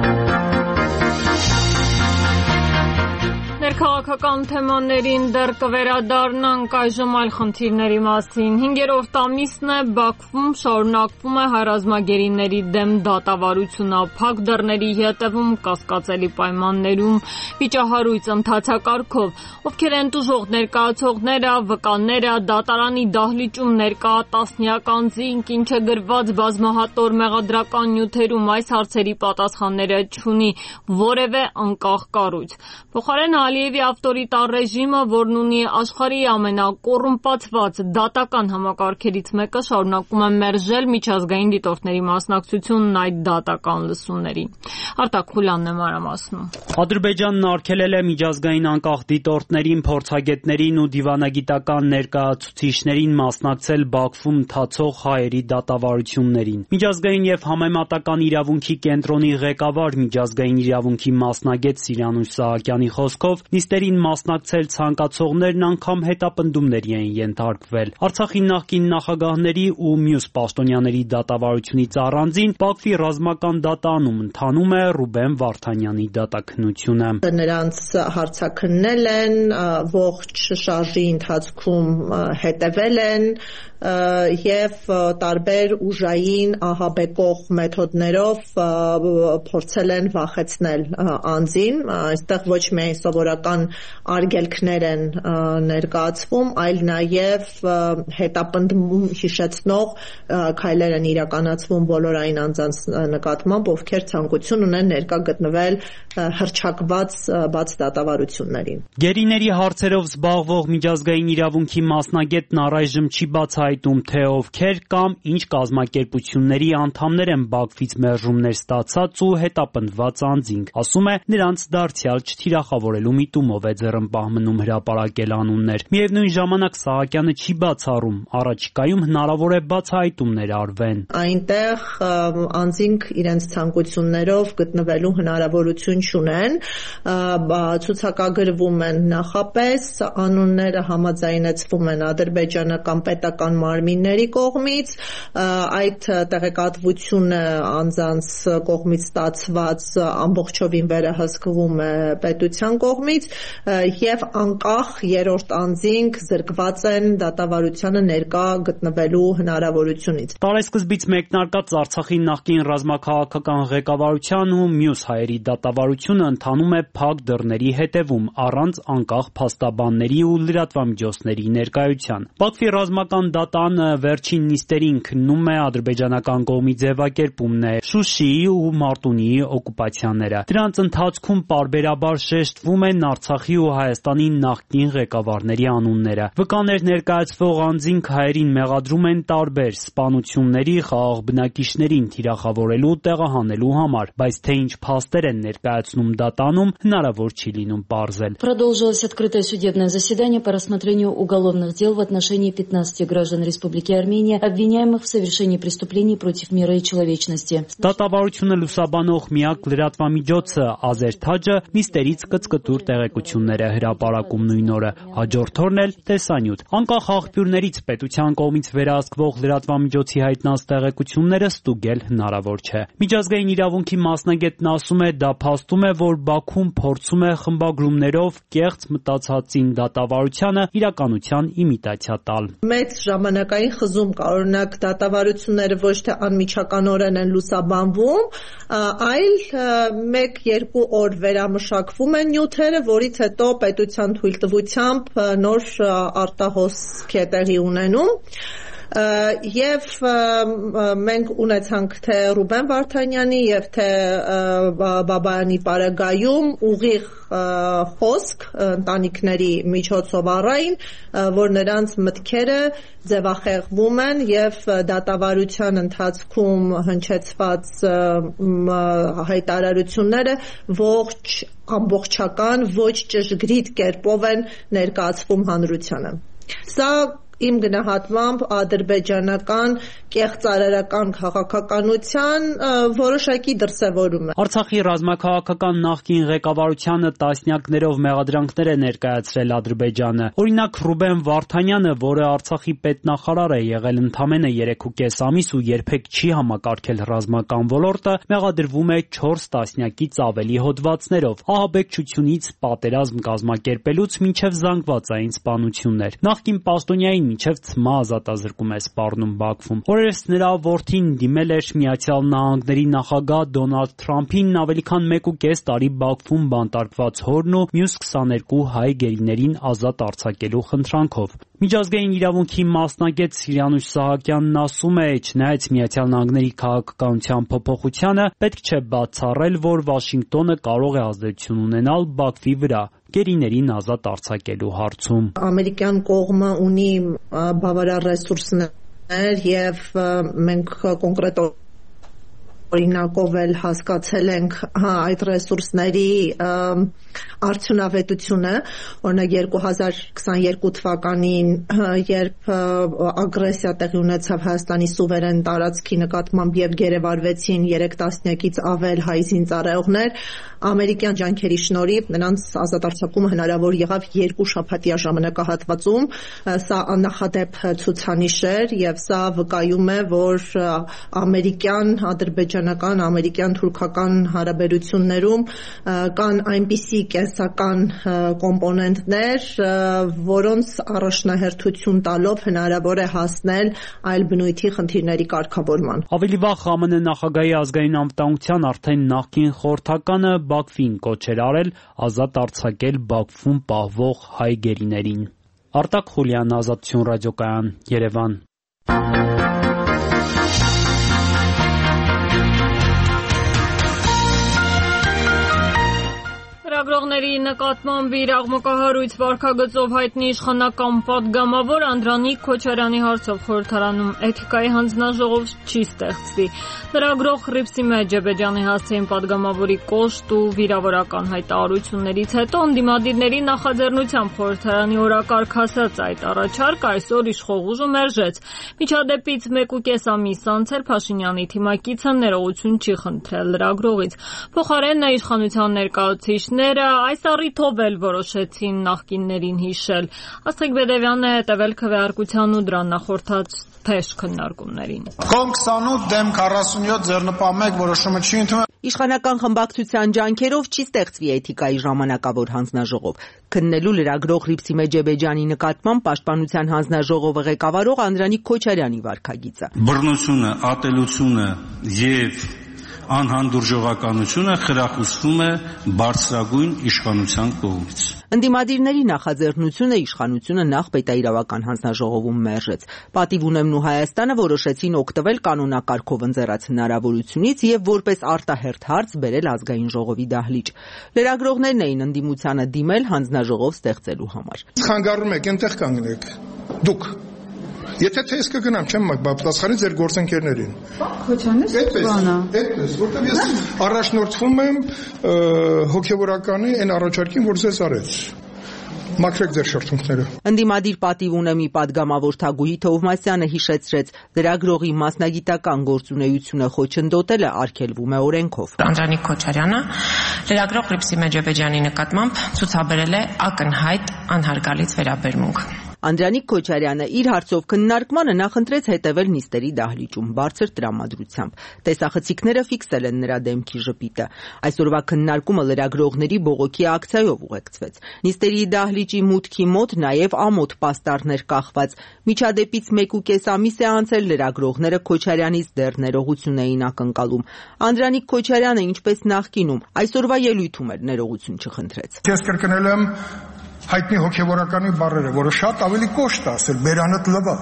Ներքաղաքական թեմաներին դեռ կվերադառնանք, այժմ այլ խնդիրների մասին։ Հինգերորդ ամիսն է Բաքվում շարունակվում է հայրազմագերիների դեմ դատավարությունը, փակ դռների ետևում, կասկածելի պայմաններում, վիճահարույց ընթացակարգով, ովքեր են տուժող ներկայացողները, վկաները, դատարանի դահլիճում ներկա տասնյակ անձինք, ինչ է գրված բազմահատոր մեղադրական նյութերում, այս հարցերի պատասխանները չունի որևէ անկախ կառույց։ Փոխարենը Ալիևի ավտորիտար ռեժիմը, որն ունի աշխարհի ամենակոռումպացված դատական համակարգերից մեկը, շարունակում է մերժել միջազգային դիտորդների մասնակցությունն այդ դատական լսումներին։ Արտակ Խուլյանն է մանրամասնում։ Ադրբեջանն արգելել է միջազգային անկախ դիտորդներին, փորձագետներին ու դիվանագիտական ներկայացուցիչներին մասնակցել Բաքվում ընթացող հայերի դատավարություններին։ Միջազգային եւ համեմատական իրավունքի կենտրոնի ղեկավար, միջազգային իրավունքի մասնագետ Սիրանուշ Սահակյանի խոսքով, նիստերին մասնակցել ցանկացողներն անգամ հետապնդումների են ենթարկվել։ Արցախի նախկին նախագահների ու մյուս պաշտոնյաների դատավարությունից առանձին Բաքվի ռազմական դատարանում ընթանում է Ռուբեն Վարդանյանի դատաքննությունը։ Նրանց հարցաքննել են, ողջ շարժի ընթացքում հետևել են եւ տարբեր ուժային ահաբեկող մեթոդներով փորձել են վախեցնել անձին։ Այստեղ ոչ միայն սովորական արգելքներ են ներկայացվում, այլ նաեւ հետապնդում հիշեցնող քայլեր են իրականացվում բոլոր այն անձանց նկատմամբ, ովքեր ցանկություն ունեն ներկա գտնվել հռչակված բաց դատավարություններին։ Գերիների հարցերով զբաղվող միջազգային իրավունքի մասնագետն առայժմ չի բացահայտում, թե ովքեր կամ ինչ կազմակերպությունների անդամներ են Բաքվից մերժումներ ստացած ու հետապնդված անձինք։ Ասում է, նրանց դարձյալ չթիրախավորելու միտումով է ձեռնպահ մնում հրապարակել անուններ։ Միևնույն ժամանակ Սահակյանը չի բացառում, առաջիկայում հնարավոր է բացահայտումներ արվեն։ Այնտեղ անձինք իրենց ցանկություններով գտնվելու հնարավորություն չունեն, ցուցակագրվում են նախապես, անունները համաձայնեցվում են ադրբեջանական պետական մարմինների կողմից, այդ տեղեկատվությունը անձանց կողմից ստացված ամբողջովին վերահսկվում է պետության կողմից եւ անկախ երրորդ անձինք զրկված են դատավարությանը ներկա գտնվելու հնարավորությունից։ Տարեսկզբից մեկնարկած Արցախի նախկին ռազմաքաղաքական ղեկավարության ու մյուս հայերի դատավարությունը ընթանում է փակ դռների հետևում, առանց անկախ փաստաբանների ու լրատվամիջոցների ներկայության։ Բաքվի ռազմական դատանը վերջին նիստերին քննում է ադրբեջանական կողմի ձևակերպումն է Շուշիի ու Մարտունիի օկուպացիաները։ Դրանց ընթացքում պարբերաբար շեշտվում են Արցախի ու Հայաստանի նախկին ղեկավարների անունները։ Վկաներ ներկայացվող անձինք հայերին մեղադրում են տարբեր սպանությունների, խաղաղ բնակիչներին թիրախավորելու, տեղահանելու համար, բայց թե ինչ փաստեր են ներկայացնում դատանում, հնարավոր չի լինում պարզել։ Продолжилось открытое судебное заседание по рассмотрению уголовных дел в отношении пятнадцати граждан Республики Армения, обвиняемых в совершении преступлений против мира и человечности։ Դատավարությունը լուսաբանող միակ լրատվամիջոցը Ազերթաջը նիստերից կծկտուր տեղեկություններ է հրապարակում նույն օրը, հաջորդ օրն էլ տեսանյութ։ Անկախ աղբյուրներից պետության կողմից վերահսկվող լրատվամիջոցի հայտնած տեղեկությունները ստուգել հնարավոր չէ։ Միջազգային իրավունքի մասնագետն ասում է, դա փաստում է, որ Բաքուն փորձում է խմբագրումներով կեղծ մտածածին դատավարությանը իրականության իմիտացիա տալ։ Մեծ ժամանակային խզում կա, օրինակ դատավարությունները ոչ թե անմիջականորեն են լուսաբանվում, այլ մեկ-երկու օր վերամշակվում են նյութերը, որից հետո պետության թույլտվությամբ նոր արտահոսք է տեղի ունենում։ Եվ մենք ունեցանք թե Ռուբեն Վարդանյանի եւ թե Բաբայանի պարագայում ուղիղ խոսք ընտանիքների միջոցով առային, որ նրանց մտքերը ձևախեղվում են եւ դատավարության ընթացքում հնչեցված հայտարարությունները ողջ ամբողջական ոչ ճշգրիտ կերպով են ներկայացվում հանրությանը։ Սա իմ գնահատմամբ ադրբեջանական կեղծարարական քաղաքականության որոշակի դրսևորում է։ Արցախի ռազմաքաղաքական նախկին ղեկավարությանը տասնյակներով մեղադրանքներ է ներկայացրել Ադրբեջանը։ Օրինակ Ռուբեն Վարդանյանը, որը Արցախի պետնախարար է եղել ընդամենը երեքուկես ամիս ու երբեք չի համակարգել ռազմական ոլորտը, մեղադրվում է չորս տասնյակից ավելի հոդվածներով, ահաբեկչությունից պատերազմ կազմակերպելուց մինչև զանգվածային սպանություններ։ Նախկին պաշտոնյային մինչև ցմահ ազատազրկում է սպառնում Բաքվում։ Օրերս նրա որդին դիմել էր Միացյալ Նահանգների նախագահ Դոնալդ Թրամփին ավելի քան մեկուկես տարի Բաքվում բանտարկված հորն ու մյուս քսաներկու հայ գերիներին ազատ արձակելու խնդրանքով։ Միջազգային իրավունքի մասնագետ Սիրանուշ Սահակյանն ասում է, չնայած Միացյալ Նահանգների քաղաքականության փոփոխությանը, պետք չէ բացառել, որ Վաշինգտոնը կարող է ազդեցություն ունենալ Բաքվի վրա։ գերիներին ազատ արձակելու հարցում։ Ամերիկյան կողմը ունի բավարար ռեսուրսներ եւ մենք կոնկրետ օրինակով էլ հասկացել ենք հա, այդ ռեսուրսների արդյունավետությունը, օրինակ երկու հազար քսաներկու թվականին, երբ ագրեսիա տեղի ունեցավ Հայաստանի սուվերեն տարածքի նկատմամբ եւ գերեվարվեցին երեք տասնյակից ավել հայ զինծառայողներ, ամերիկյան ջանքերի շնորհիվ նրանց ազատարձակումը հնարավոր եղավ երկու շաբաթյա ժամանակահատվածում, սա աննախադեպ ցուցանիշ էր եւ սա վկայում է, որ ամերիկյան ադրբեջանական ամերիկյան-թուրքական հարաբերություններում կան այնպիսի կենսական կոմպոնենտներ, որոնց առաջնահերթություն տալով հնարավոր է հասնել այլ բնույթի խնդիրների կարգավորման։ Ավելի վաղ ԱՄՆ նախագահի ազգային անվտանգության արդեն նախկին խորհրդականը Բաքվին կոչ էր արել ազատ արձակել Բաքվում պահվող հայ գերիներին։ Արտակ Խուլյան, Ազատություն ռադիոկայան, Երևան։ Լրագրողների նկատմամբ իր աղմկահարույց վարքագծով հայտնի իշխանական պատգամավոր Անդրանիկ Քոչարյանի հարցով խորհրդարանում էթիկայի հանձնաժողով չի ստեղծվի։ Լրագրող Հռիփսիմե Ջեբեջյանի հասցեին պատգամավորի կոշտ ու վիրավորական հայտարարություններից հետո ընդդիմադիրների նախաձեռնությամբ խորհրդարանի օրակարգ հասած այդ առաջարկը այսօր իշխող ուժը մերժեց։ Միջադեպից մեկուկես ամիս անց էլ Փաշինյանի թիմակիցը ներողություն չի խնդրել լրագրողից։ Փոխարենն իշխանության ներկայացուցիչները այս առիթով էլ որոշեցին նախկիններին հիշել։ Աստղիկ Բեդևյանը հետևել քվեարկության ու դրան նախորդած թեժ քննարկումներին։ Կողմ քսանութ դեմ քառասունյոթ ձեռնպահ մեկ որոշումը չի ընդունվել։ Իշխանական խմբակցության ջանքերով չի ստեղծվի էթիկայի ժամանակավոր հանձնաժողով։ Քննելու լրագրող Հռիփսիմե Ջեբեջյանի նկատմամբ Պաշտպանության հանձնաժողովը ղեկավարող Անդրանիկ Քոչարյանի վարքագիծը։ Բռնությունը, ատելությունը եւ անհանդուրժողականությունը խրախուսվում է բարձրագույն իշխանության կողմից։ Ընդդիմադիրների նախաձեռնությունը իշխանությունը նախ պետաիրավական հանձնաժողովում մերժեց։ Պատիվ ունեմն ու Հայաստանը որոշեցին օգտվել կանոնակարգով ընձեռած հնարավորությունից եւ որպես արտահերթ հարց բերել ազգային ժողովի դահլիճ։ Լրագրողներն էին ընդդիմությանը դիմել հանձնաժողով ստեղծելու համար։ Խանգարում եք, այնտեղ կանգնեք։ Դուք Եթե թե ես կգնամ, չեմ պատասխանի ձեր գործընկերներին։ Քոչանես բանա։ Այդպես, որտեղ ես առաջնորդվում եմ հոգեվորականի այն առաջարկին, որ ձեզ արեց։ Մաքրեք ձեր շրթունքները։ Ընդդիմադիր պատիվ ունեմի պատգամավոր Թագուհի Թովմասյանը հիշեցրեց, լրագրողի մասնագիտական գործունեությունը խոչընդոտելը արգելվում է օրենքով։ Անդրանիկ Քոչարյանը լրագրող Հռիփսիմե Ջեբեջյանի նկատմամբ ցուցաբերել է ակնհայտ անհարգալից վերաբերմունք։ Անդրանիկ Քոչարյանը իր հարցով քննարկմանը նախընտրեց հետևել նիստերի դահլիճում բարձր տրամադրությամբ։ Տեսախցիկները ֆիքսել են նրա դեմքի ժպիտը։ Այսօրվա քննարկումը լրագրողների բողոքի ակցիայով ուղեկցվեց։ Նիստերի դահլիճի մուտքի մոտ նաև ամոթ պաստառներ կախված։ Միջադեպից մեկուկես ամիս է անցել, լրագրողները Քոչարյանից դեռ ներողություն էին ակնկալում։ Անդրանիկ Քոչարյանը, ինչպես նախկինում, այսօրվա ելույթում էր ներողություն չխնդրեց։ Ես կրկնել եմ հայտնի հոգեվորականի բառերը, որը շատ ավելի կոշտ է ասել, բերանդ լվա։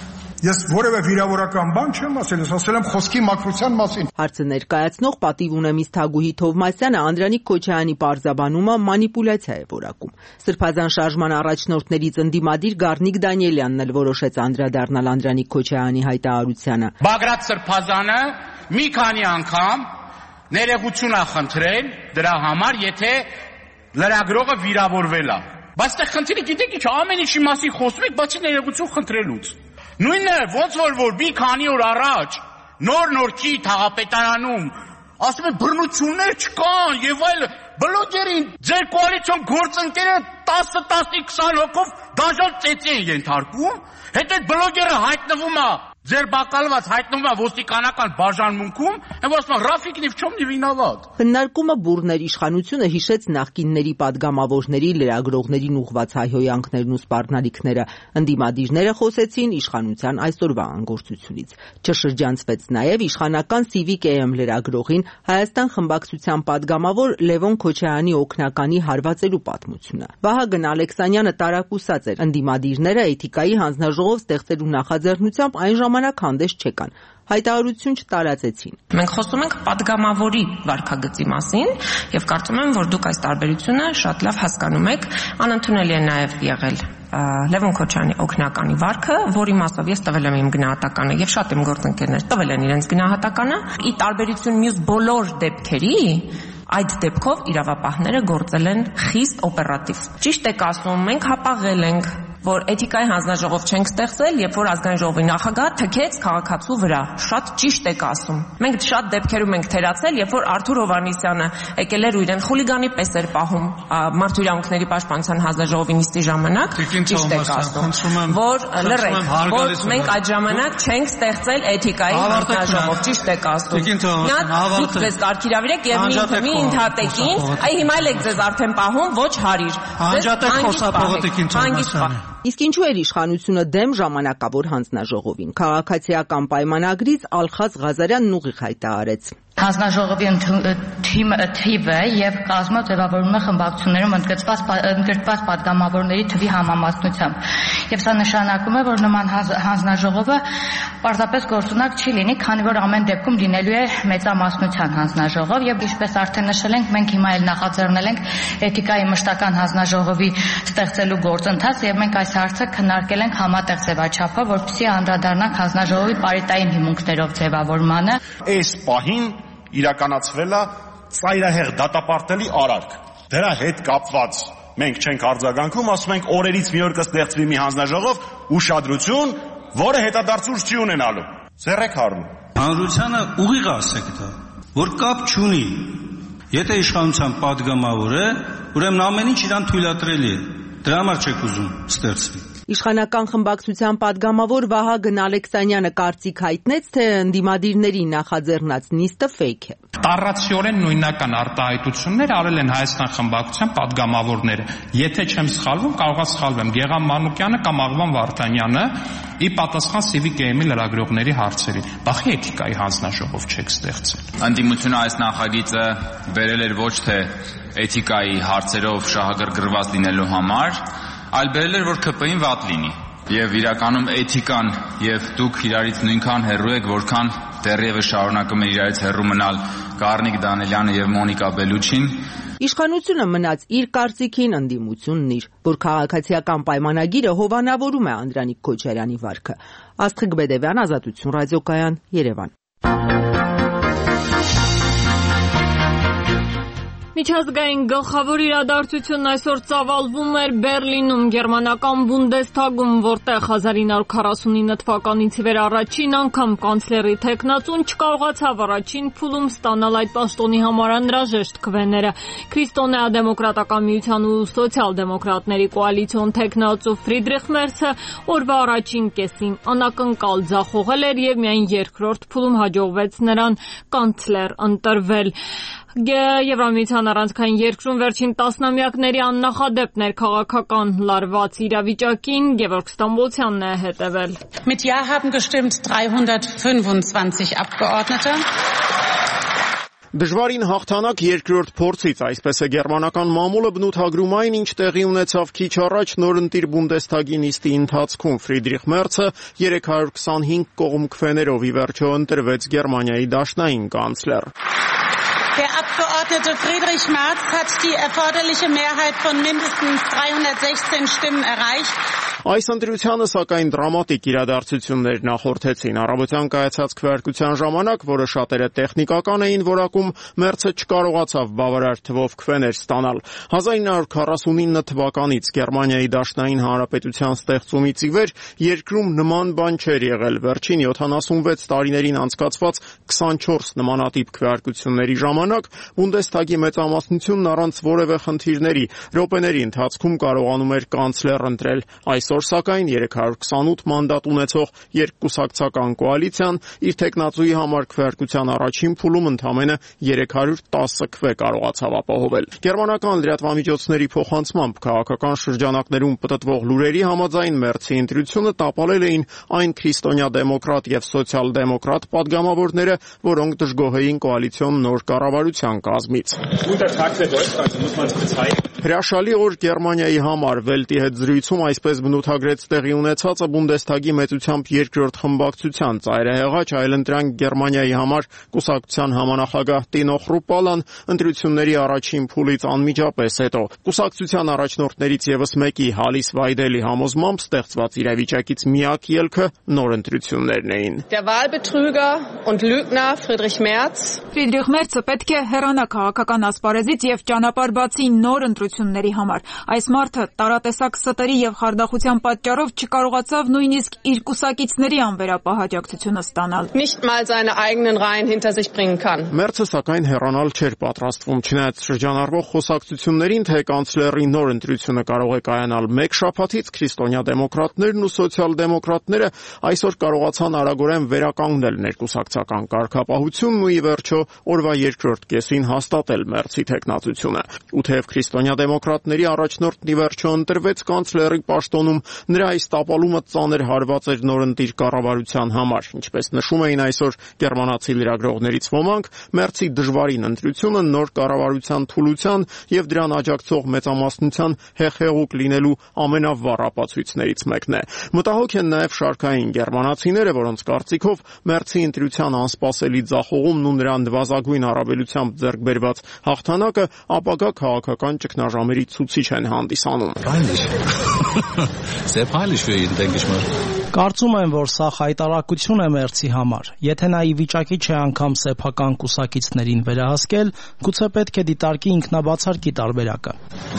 Ես որևէ վիրավորական բան չեմ ասել, ես ասել եմ խոսքի մաքրության մասին։ Հարցը ներկայացնող պատիվ ունեմից Թագուհի Թովմասյանը Անդրանիկ Քոչարյանի պարզաբանումը մանիպուլյացիա է որակում։ Սրբազան շարժման առաջնորդներից ընդդիմադիր Գառնիկ Դանիելյանն էլ որոշեց անդրադառնալ Անդրանիկ Քոչարյանի հայտարարությանը։ Բագրատ Սրբազանը մի քանի անգամ ներողություն է խնդրել դրա համար, եթե լրագրողը վիրավորվել է։ Բայց այստեղ խնդիրը գիտեք ինչ, ամեն ինչի մասին խոսում եք, բացի ներողություն խնդրելուց։ Նույնը ոնց որ որ մի քանի օր առաջ նոր նորքի թաղապետարանում ասում են բռնություններ չկան եւ այլ բլոգերին ձեր կոալիցիոն գործընկերը տասը տասնի քսան հոգով դաժան ծեծի են ենթարկում, հետո այդ բլոգերը հայտնվում է ձեր բակալված հայտնվում է ոստիկանական բաժանմունքում, եւ ասում են Ռաֆիկ նիվ չոմ նի վինավատ։ Քննարկումը բուրներ իշխանությունը հիշեց նախկինների падգամավորների լրագրողներին ուղված հայհոյանքներն ու սպառնալիքները։ Ընդդիմադիրները խոսեցին իշխանության այսօրվա անգործությունից։ Չշրջանցվեց նաեւ իշխանական Civic A M լրագրողին Հայաստան խմբակցության падգամավոր Լևոն Քոչարյանի օգնականի հարվածելու պատմությունը։ Վահագն Ալեքսանյանը տարակուսած էր, ընդդիմադիրները էթիկայի հանձնաժողով ստեղծելու նախաձեռնությամբ այն ժամանակ հանդես չեկան, հայտարարություն չտարածեցին։ Մենք խոսում ենք падգամավորի վարքագծի մասին եւ կարծում եմ, որ դուք այս տարբերությունը շատ լավ հասկանում եք, անընդունելի է նաեւ եղել Լևոն Քոչարյանի օգնականի վարքը, որի մասով ես տվել եմ իմ գնահատականը եւ շատ իմ գործընկերներ տվել են իրենց գնահատականը, ի տարբերություն մյուս բոլոր դեպքերի այդ դեպքով իրավապահները գործել են խիստ օպերատիվ։ Ճիշտ եք ասում, մենք հապաղել ենք, որ էթիկայի հանձնաժողով չենք ստեղծել, երբ որ ազգային ժողովի նախագահ թքեց քաղաքացու վրա։ Շատ ճիշտ եք ասում։ Մենք շատ դեպքերում ենք թերացել, երբ որ Արթուր Հովհաննիսյանը եկել էր ու իրեն խուլիգանի պես էր պահում Մարդու իրավունքների պաշտպանության հանձնաժողովի նիստի ժամանակ։ Ճիշտ եք ասում, որ լրեք, որ մենք այդ ժամանակ չենք ստեղծել էթիկայի հանձնաժողով։ Ճիշտ եք ասում։ Դուք ձեզ կարգիրավիր եք եւ մի ընդհատեկին, այ հիմա էլ եք ձեզ արդեն պահում, ոչ հարիր։ Անջատեք խոսափողոք ինֆորմացիան։ Իսկ ինչու էր իշխանությունը դեմ ժամանակավոր հանձնաժողովին։ Քաղաքացիական պայմանագրից Ալխազ Ղազարյանն ուղիղ հայտարարեց. Հանձնաժողովի թիվը եւ կազմը ձևավորվում է խմբակցություններում ընդգրկված ընդգրկված падգամավորների թվի համամասնությամբ։ Եվ սա նշանակում է, որ նման հանձնաժողովը պարզապես գործունակ չի լինի, քանի որ ամեն դեպքում լինելու է մեծամասնության հանձնաժողով եւ ինչպես արդեն նշել ենք, մենք հիմա էլ նախաձեռնել ենք էթիկայի մշտական հանձնաժողովի ստեղծելու գործընթաց եւ մենք այս հարցը քննարկել ենք համատեղ ձևաչափով, որպեսզի անդրադառնանք հանձնաժողովի պարիտային հիմունքներով ձևավորմանը։ Այս պահին իրականացվել է ծայրահեղ դատապարտելի արարք։ Դրա հետ կապված մենք չենք արձագանքում, ասում ենք օրերից մի օր կստեղծվի մի հանձնաժողով, ուշադրություն, որը հետադարձուց չի ունենալու։ Ձեռեք հառնում։ Հանրությանը ուղիղ ասեք դա, որ կապ չունի։ Եթե իշխանության падգամավոր է, ուրեմն ամեն ինչ իրան թույլատրելի է։ Դրա համար չեք ուզում ստեղծվի։ Իշխանական խմբակցության падգամավոր Վահագն Ալեքսանյանը կարծիք հայտնեց, թե ընդդիմադիրների նախաձեռնած նիստը ֆեյք է։ Տառացիորեն նույնական արտահայտություններ արել են Հայաստան խմբակցության падգամավորները։ Եթե չեմ սխալվում, կարող եմ սխալվեմ, Գեգամ Մանուկյանը կամ Աղվան Վարդանյանը ի պատասխան Civic Game-ի լրագրողների հարցերին։ Բախի էթիկայի հանձնաժողով չեք ստեղծել։ Ընդդիմությունը այս նախագիծը վերել էր ոչ թե էթիկայի հարցերով շահագրգռված լինելու համար, այլ բերել էր, որ K P-ին վատ լինի։ Եվ իրականում էթիկան եւ դուք իրարից նույնքան հեռու եք, որքան դեռևս շարունակում է իրարից հեռու մնալ Գառնիկ Դանիելյանը եւ Մոնիկա Բելուչին։ Իշխանությունը մնաց իր կարծիքին, ընդդիմությունն իր, որ քաղաքացիական պայմանագիրը հովանավորում է Անդրանիկ Քոչարյանի վարքը։ Աստղիկ Բեդևյան, Ազատություն ռադիոկայան, Երևան։ Միջազգային գլխավոր իրադարձությունն այսօր ծավալվում էր Բերլինում, գերմանական Բունդեսթագում, որտեղ հազար ինը հարյուր քառասունինը թվականից ի վեր առաջին անգամ կանցլերի թեկնածուն չկարողացավ առաջին փուլում ստանալ այդ պաշտոնի համար անհրաժեշտ քվեները։ Քրիստոնեա-դեմոկրատական միության ու սոցիալ-դեմոկրատների կոալիցիոն թեկնածու Ֆրիդրիխ Մերցը օրվա առաջին կեսին անակնկալ ձախողել էր եւ միայն երկրորդ փուլում հաջողվեց նրան կանցլեր ընտրվել։ Եվրամիության առանցքային երկրում վերջին տասնամյակների աննախադեպ ներքաղաքական լարված իրավիճակին Գևորգ Ստամբոլցյանն է հետևել։ Mit Ja haben gestimmt dreihundertfünfundzwanzig Abgeordnete. Դժվարին հաղթանակ երկրորդ փորձից, այսպես է գերմանական մամուլը բնութագրում այն, ինչ տեղի ունեցավ քիչ առաջ նորընտիր Բունդեսթագի նիստի ընթացքում։ Ֆրիդրիխ Մերցը երեք հարյուր քսանհինգ կողմ քվեներով ի վերջո ընտրվեց Գերմանիայի դաշնային կանցլեր։ Der Abgeordnete Friedrich Merz hat die erforderliche Mehrheit von mindestens dreihundertsechzehn Stimmen erreicht. Այս ընտրությանը սակայն դրամատիկ իրադարձություններ նախորդեցին։ Առավոտյան կայացած քվեարկության ժամանակ, որը շատերը տեխնիկական էին որակում, Մերցը չկարողացավ բավարար թվով քվեներ ստանալ։ հազար ինը հարյուր քառասունինը թվականից Գերմանիայի Դաշնային Հանրապետության ստեղծումից ի վեր երկրում նման բան չէր եղել։ Վերջին յոթանասունվեց տարիներին անցկացված քսանչորս նմանատիպ քվեարկությունների ժամանակ Բունդեսթագի մեծամասնությունն առանց որևէ խնդիրների րոպեների ընթացքում կարողանում էր կանցլեր ընտրել։ Այսօր սակայն երեք հարյուր քսանութ մանդատ ունեցող երկկուսակցական կոալիցիան իր տեխնացուի համար քվեարկության առաջին փուլում ընդամենը երեք հարյուր տասը քվե կարողացավ ապահովել։ Գերմանական լրատվամիջոցների փոխանցմամբ քաղաքական շրջանակներում պտտվող լուրերի համաձայն Մերցի ընտրությունը տապալել էին այն քրիստոնյա-դեմոկրատ եւ սոցիալ-դեմոկրատ падգամավորները, որոնք դժգոհ էին կոալիցիոն նոր կառավարության կազմից։ Հրաշալի օր Գերմանիայի համար Վելտի հետ զրույցում այսպես բնութ բնութագրեց տեղի ունեցածը Բունդեսթագի մեծությամբ երկրորդ խմբակցության ծայրահեղաչ այլընտրանք Գերմանիայի համար կուսակցության համանախագահ Տինո Խրուպալան ընտրությունների առաջին փուլից անմիջապես հետո։ Կուսակցության առաջնորդներից եւս մեկի Հալիս Վայդելի համոզմամբ ստեղծված իրավիճակից միակ ելքը նոր ընտրություններն էին։ Der Wahlbetrüger und Lügner Friedrich Merz Ֆրիդրիխ Մերցը պետք է հեռանա քաղաքական ասպարեզից եւ ճանապարհ բացի նոր ընտրությունների համար։ Այս մարդը տարատեսակ ստերի եւ խարդախության պատճառով չկարողացավ նույնիսկ իր կուսակիցների անվերապահ աջակցությունը ստանալ։ Nicht mal seine eigenen Reihen hinter sich bringen kann. Մերցը սակայն հեռանալ չէր պատրաստվում, չնայած շրջանառվող խոսակցություններին, թե կանցլերի նոր ընտրությունը կարող է կայանալ մեկ շաբաթից, քրիստոնյա դեմոկրատներն ու սոցիալ-դեմոկրատները այսօր կարողացան արագորեն վերականգնել ներկուսակցական կարգապահությունն ու ի վերջո օրվա երկրորդ կեսին հաստատել Մերցի թեկնածությունը։ Ու թեև քրիստոնյա դեմոկրատների առաջնորդն ի վերջո ընտրվեց կանցլերի պաշտոնում, նրա այս տապալումը ծանր հարված էր նորընտիր կառավարության համար, ինչպես նշում էին այսօր գերմանացի լրագրողներից ոմանք, Մերցի դժվարին ընտրությունը նոր կառավարության թուլության եւ դրան աջակցող մեծամասնության հեղեղուկ լինելու ամենավառ ապացույցներից մեկն է։ Մտահոգ են նաեւ շարքային գերմանացիները, որոնց կարծիքով Մերցի ընտրության անսպասելի ձախողումն ու նրան նվազագույն առավելությամբ ձեռք բերված հաղթանակը ապագա քաղաքական ճգնաժամերի ցուցիչ են հանդիսանում։ Sehr peinlich für ihn, denke ich mal. Կարծում եմ, որ սա խայտարակություն է Մերցի համար։ Եթե նա ի վիճակի չէ անգամ սեփական կուսակիցներին վերահասկել, գուցե պետք է դիտարկի ինքնաբացարկի տարբերակը։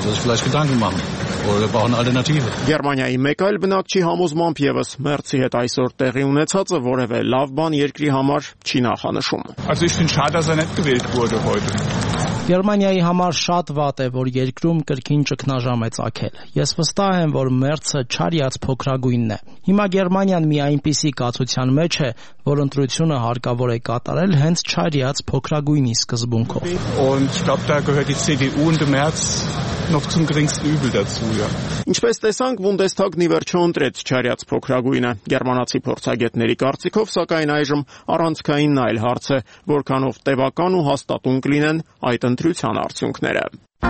Գերմանիայի մեկ այլ բնակչի համոզմամբ եւս Մերցի հետ այսօր տեղի ունեցածը որևէ լավ բան երկրի համար չի նախանշում։ Also ich finde schade, dass er nicht gewählt wurde heute. Գերմանիայի համար շատ վատ է, որ երկրում կրկին ճգնաժամ է ծագել։ Ես վստահ եմ, որ Մերցը չարյաց փոքրագույնն է։ Հիմա Գերմանիան մի այնպիսի կացության մեջ է, որ ընտրությունը հարկավոր է կատարել հենց չարյաց փոքրագույնի սկզբունքով։ Und ich glaube, da gehört die C D U und der Merz noch zum geringsten Übel dazu, ja. Ինչպես տեսանք, Բունդեսթագն ի վերջո ընտրեց չարյաց փոքրագույնը։ Գերմանացի փորձագետների կարծիքով, սակայն այժմ առանցքային այլ հարց է, որքանով տևական ու հաստատուն կլինեն այդ ընտրության արդյունքները։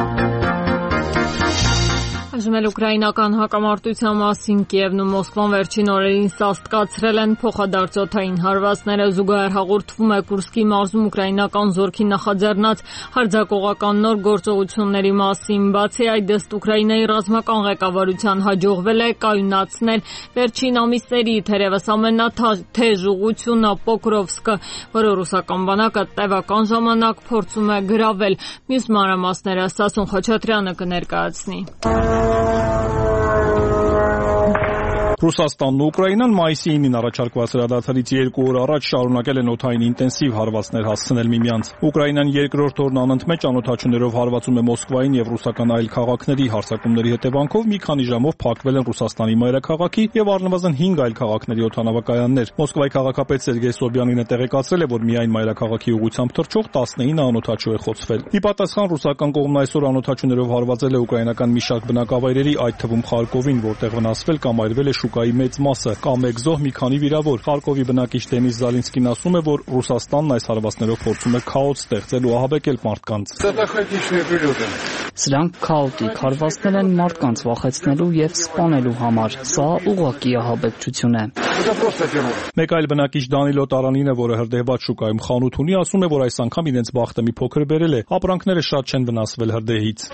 Այժմ էլ ուկրաինական հակամարտության մասին Կիևն ու Մոսկվան վերջին օրերին սաստկացրել են փոխադարձօդային հարվածները, զուգահեռ հաղորդվում է Կուրսկի մարզում ուկրաինական զորքի նախաձեռնած հարձակողական նոր գործողությունների մասին։ Բացի այդ, ըստ Ուկրաինայի ռազմական ղեկավարության հաջողվել է կայունացնել վերջին ամիսների թերևս ամենաթեժ ուղղությունը Պոկրովսկը, որը ռուսական բանակը տևական ժամանակ փորձում է գրավել։ Մյուս մանրամասները Սասուն Խաչատրյանը կներկայացնի։ Ռուսաստանն ու Ուկրաինան մայիսի ինին առաջարկված հրադադարից երկու օր առաջ շարունակել են օդային ինտենսիվ հարվածներ հասցնել միմյանց։ Ուկրաինան երկրորդ օրն անընդմեջ անօդաչուներով հարվածում է Մոսկվային եւ ռուսական այլ քաղաքների հարձակումների հետևանքով մի քանի ժամով փակվել են Ռուսաստանի մայրաքաղաքի եւ առնվազն հինգ այլ քաղաքների օդանավակայաններ։ Մոսկվայի քաղաքապետ Սերգեյ Սոբյանինը տեղեկացրել է, որ միայն մայրաքաղաքի ուղղությամբ թռչող տասնինը անօդաչու է խոցվել։ Ի պատասխան ռուսական կողմն այսօր անօդաչուներով հարվածել է ուկրաինական մի շարք բնակավայրերի, այդ թվում Խարկովին, որտեղ վնասվել կամ այրվել է շուկայի մեծ մասը, կամ մեկ զոհ, մի քանի վիրավոր։ Խարկովի բնակիչ Դենիս Զալինսկին ասում է, որ Ռուսաստանն այս հարվածներով փորձում է քաոս ստեղծել ու ահաբեկել մարդկանց։ Սրանք քաոտիկ հարվածներ են մարդկանց վախեցնելու եւ սպանելու համար։ Սա ուղղակի ահաբեկչություն է։ Մեկ այլ բնակիչ Դանիլո Տարանինը, որը հրդեհված շուկայում խանութ ունի, ասում է, որ այս անգամ իրենց բախտը մի փոքր բերել է։ Ապրանքները շատ չեն վնասվել հրդեհից։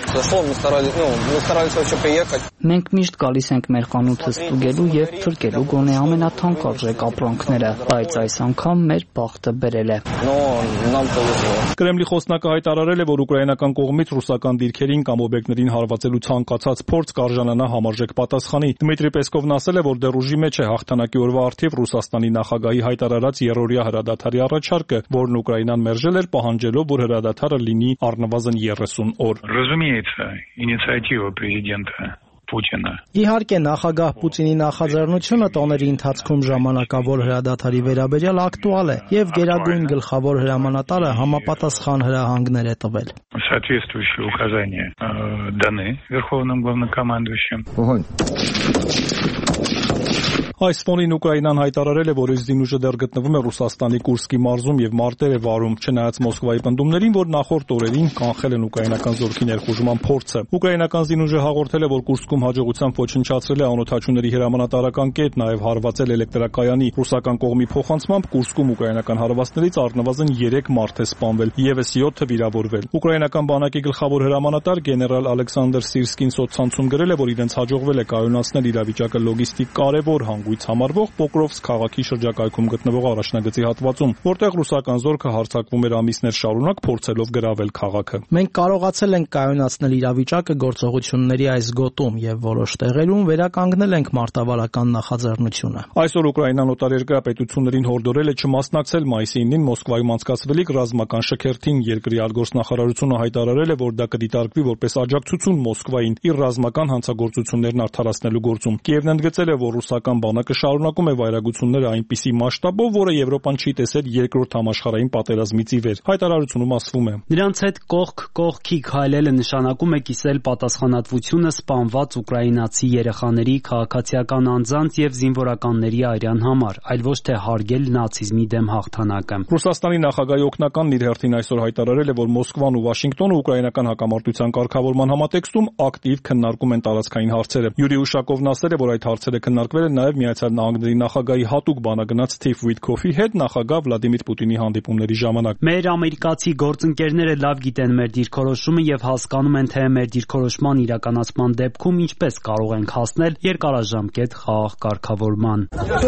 Մենք միշտ գալիս ենք մեր խանութը ստուգելու եւ թրկելու գոնե ամենաթանկարժեք ապրանքները, բայց այս անգամ մեր բախտը բերել է։ Կրեմլի խոսնակը հայտարարել է, որ ուկրաինական կողմից ռուսական դիրքերին կամ օբյեկտներին հարվածելու ցանկացած փորձ կարժանանա համարժեք պատասխանի։ Դմիտրի Պեսկովն ասել է, որ դեռ ուժի մեջ է հաղթանակի օրվա առթիվ Ռուսաստանի նախագահի հայտարարած երրորդյա հրադադարի առաջարկը, որն Ուկրաինան մերժել էր, պահանջելով, որ հրադադարը լինի առնվազն երեսուն օր։ Разумеется, инициатива президента Պուտինը։ Իհարկե, նախագահ Պուտինի նախաձեռնությունը տոների ընթացքում ժամանակավոր հրադադարի վերաբերյալ ակտուալ է եւ գերագույն գլխավոր հրամանատարը համապատասխան հրահանգներ է տվել։ Соответствующие указания даны Верховным главнокомандующим. Այս ֆոնին Ուկրաինան հայտարարել է, որ իր զինուժը դեռ գտնվում է Ռուսաստանի Կուրսկի մարզում եւ մարտեր է վարում, չնայած Մոսկվայի պնդումներին, որ նախորդ օրերին կանխել են ուկրաինական զորքի ներխուժման փորձը։ Ուկրաինական զինուժը հաղորդել է, որ Կուրսկում հաջողությամբ ոչնչացրել է անօթաչուների հրամանատարական կետ, նաեւ հարվածել էլեկտրակայանի։ Ռուսական կողմի փոխանցմամբ Կուրսկում ուկրաինական հարվածներից առնվազն երեք մարդ է սպանվել, եւս յոթը վիրավորվել։ Ուկրաինական բանակի գլխավոր հրամանատար գեներալ Ալեքսանդր Սիրսկին սոցցանցում գրել է, որ իրենց հաջողվել է կայունացնել իրավիճակը լոգիստիկ կարևոր հանգույց համարվող Պոկրովսկ քաղաքի շրջակայքում գտնվող առաջնագծի հատվածում, որտեղ ռուսական զորքը հարձակվում էր ամիսներ շարունակ, փորձելով գրավել քաղաքը։ Մենք կարողացել ենք կայունացնել իրավիճակը գործողությունների այս գոտում եւ որոշ տեղերում վերականգնել ենք մարտավարական նախաձեռնությունը։ Այսօր Ուկրաինան օտարերկրյա պետություններին հորդորել է չմասնակցել մայիսի ինին Մոսկվայում անցկացվելիք ռազմական շքերթին։ Երկրի արտգործնախարարությունը հայտարարել է, որ դա կդիտարկվի որպես աջակցություն Մոսկվային իր ռազմական հանցագործություններն արդարացնելու գործում։ Կիևն ընդգծել է, որ ռուսական բանակը շարունակում է վայրագությունները այնպիսի մասշտաբով, որը Եվրոպան չի տեսել երկրորդ համաշխարհային պատերազմից ի վեր։ Հայտարարությունում ասվում է. Նրանց հետ կողք կողքի քայլելը նշանակում է կիսել պատասխանատվությունը սպանված ուկրաինացի երեխաների, քաղաքացիական անձանց եւ զինվորականների արյան համար, այլ ոչ թե հարգել նացիզմի դեմ հաղթանակը։ Ռուսաստանի նախագահի օգնականն իր հերթին այսօր հայտարարել է, որ Մոսկվան ու Վաշինգտոնը ուկրաինական հակամարտության կարգավորման համատեքստում ակտիվ քննարկում են տարածքային հարցերը։ Յուրի Ուշակովն ասել է, որ այդ հարցերը քննարկվել են նաև Միացյալ Նահանգների նախագահի հատուկ բանագնաց Սթիվ Ուիտքոֆի հետ նախագահ Վլադիմիր Պուտինի հանդիպումների ժամանակ։ Մեր ամերիկացի գործընկերները լավ գիտեն մեր դիրքորոշումը եւ հասկանում են, թե մեր դիրքորոշման իրականացման դեպքում ինչպես կարող ենք հասնել երկարաժամկետ խաղաղ կարգավորման։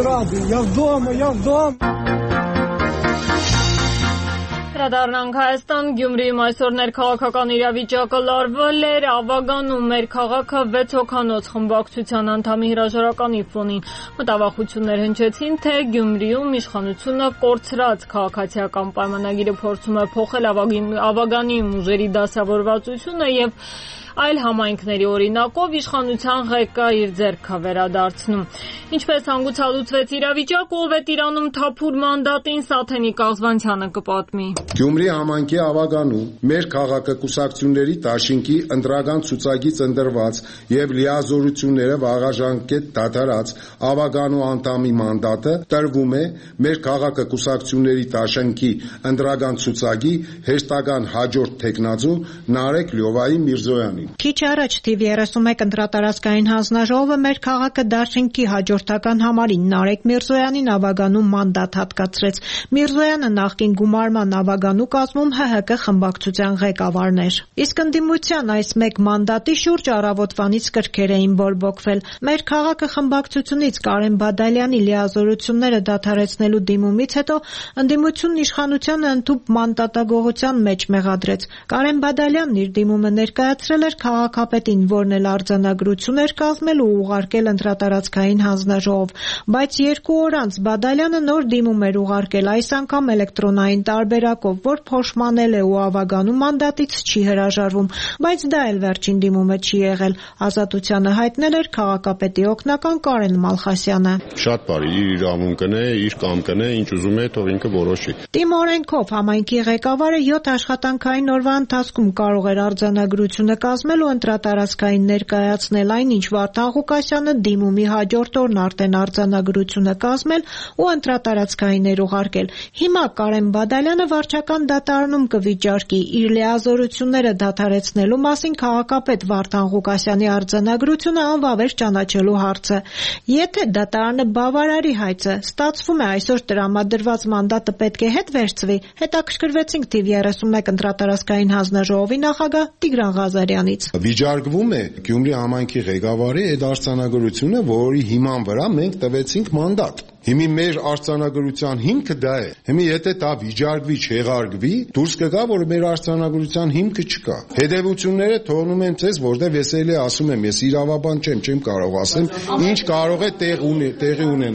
Վերադառնանք Հայաստան, Գյումրիում այսօր ներքաղաքական իրավիճակը լարվել էր, Ավագանում մեր քաղաքը վեց հոգանոց խմբակցության անդամի հրաժարականի ֆոնին մտավախություններ հնչեցին, թե Գյումրիում իշխանությունը կորցրած քաղաքացիական պայմանագիրը փորձում է փոխել Ավագանի ուժերի դասավորվածությունը եւ այլ համայնքների օրինակով իշխանության ղեկը իր ձեռքը վերադարձնում։ Ինչպես հանգուցալուծվեց իրավիճակը, ով է տիրանում թափուր մանդատին, Սաթենիկ Աղզվանցյանը կպատմի։ Գյումրի համայնքի Ավագանում մեր քաղաքակուսակցությունների դաշինքի ընտրական ցուցակից ընտրված եւ լիազորությունները վաղաժամկետ դադարած Ավագանու անդամի մանդատը տրվում է մեր քաղաքակուսակցությունների դաշինքի ընտրական ցուցակի հեշտական հաջորդ տեխնազու Նարեկ Լյովայի Միրզոյանի։ Քիչ առաջ թիվ երեսունմեկ ընտրատարածքային հանձնաժողովը մեր քաղաքը դաշինքի հաջորդական համարին Նարեկ Միրզոյանին Ավագանում մանդատ հատկացրեց։ Միրզոյանը նախկին գումարման Ավագանու կազմում Հ Հ Կ խմբակցության ղեկավարն էր։ Իսկ ընդդիմության այս մեկ մանդատի շուրջ առավոտվանից կրքեր էին բորբոքվել։ Մեր քաղաքը խմբակցությունից Կարեն Բադալյանի լիազորությունները դադարեցնելու դիմումից հետո ընդդիմությունն իշխանությանը ընդհուպ մանդատագողության մեջ մեղադրեց։ Կարեն Բադալյանն իր դիմումը ներկայացրել էր քաղաքապետին, որն էլ արձանագրություն էր կազմել ու ուղարկել ընտրատարածքային հանձնաժողով, բայց երկու օր անց Բադալյանը նոր դիմում էր ուղարկել, այս անգամ էլեկտրոնային տարբերակով, որ փոշմանել է ու Ավագանու մանդատից չի հրաժարվում, բայց դա էլ վերջին դիմումը չի եղել։ Ազատությանը հայտնել էր քաղաքապետի օգնական Կարեն Մալխասյանը։ Շատ բարի, իր իրավունքն է, իր կամքն է, ինչ ուզում է, թող ինքը որոշի։ Տիմ օրենքով համայնքի ղեկավարը յոթ աշխատանքային օրվա ընթացքում կարող էր արձանագրությունը կազմել ու ընտրատարածքային ներկայացնել, այնինչ Վարդան Ղուկասյանը դիմումի հաջորդ օրն արդեն արձանագրությունը կազմել ու ընտրատարածքային էր ուղարկել։ Հիմա Կարեն Բադալյանը վարչական դատարանում կվիճարկի իր լիազորությունները դադարեցնելու մասին քաղաքապետ Վարդան Ղուկասյանի արձանագրությունը անվավեր ճանաչելու հարցը։ Եթե դատարանը բավարարի հայցը, ստացվում է այսօր տրամադրված մանդատը պետք է հետ վերցվի, հետաքրքրվեցինք թիվ երեսունմեկ ընտրատարածքային հանձնաժողովի նախագահ Տիգրան Ղազարյանից։ Վիճարկվում է Գյումրի համայնքի ղեկավարի այդ արձանագրությունը, որի հիման վրա մենք տվեցինք մանդատ։ Հիմի մեր արձանագրության հիմքը դա է։ Հիմի եթե դա վիճարկվի, չեղարկվի, դուրս կգա, որ մեր արձանագրության հիմքը չկա։ Հետևությունները թողնում եմ ցեզ, որտեղ վեսելի ասում եմ, ես իրավաբան չեմ, չեմ կարող ասեմ, ինչ կարող է տեղ ունի, տեղի ունենալ։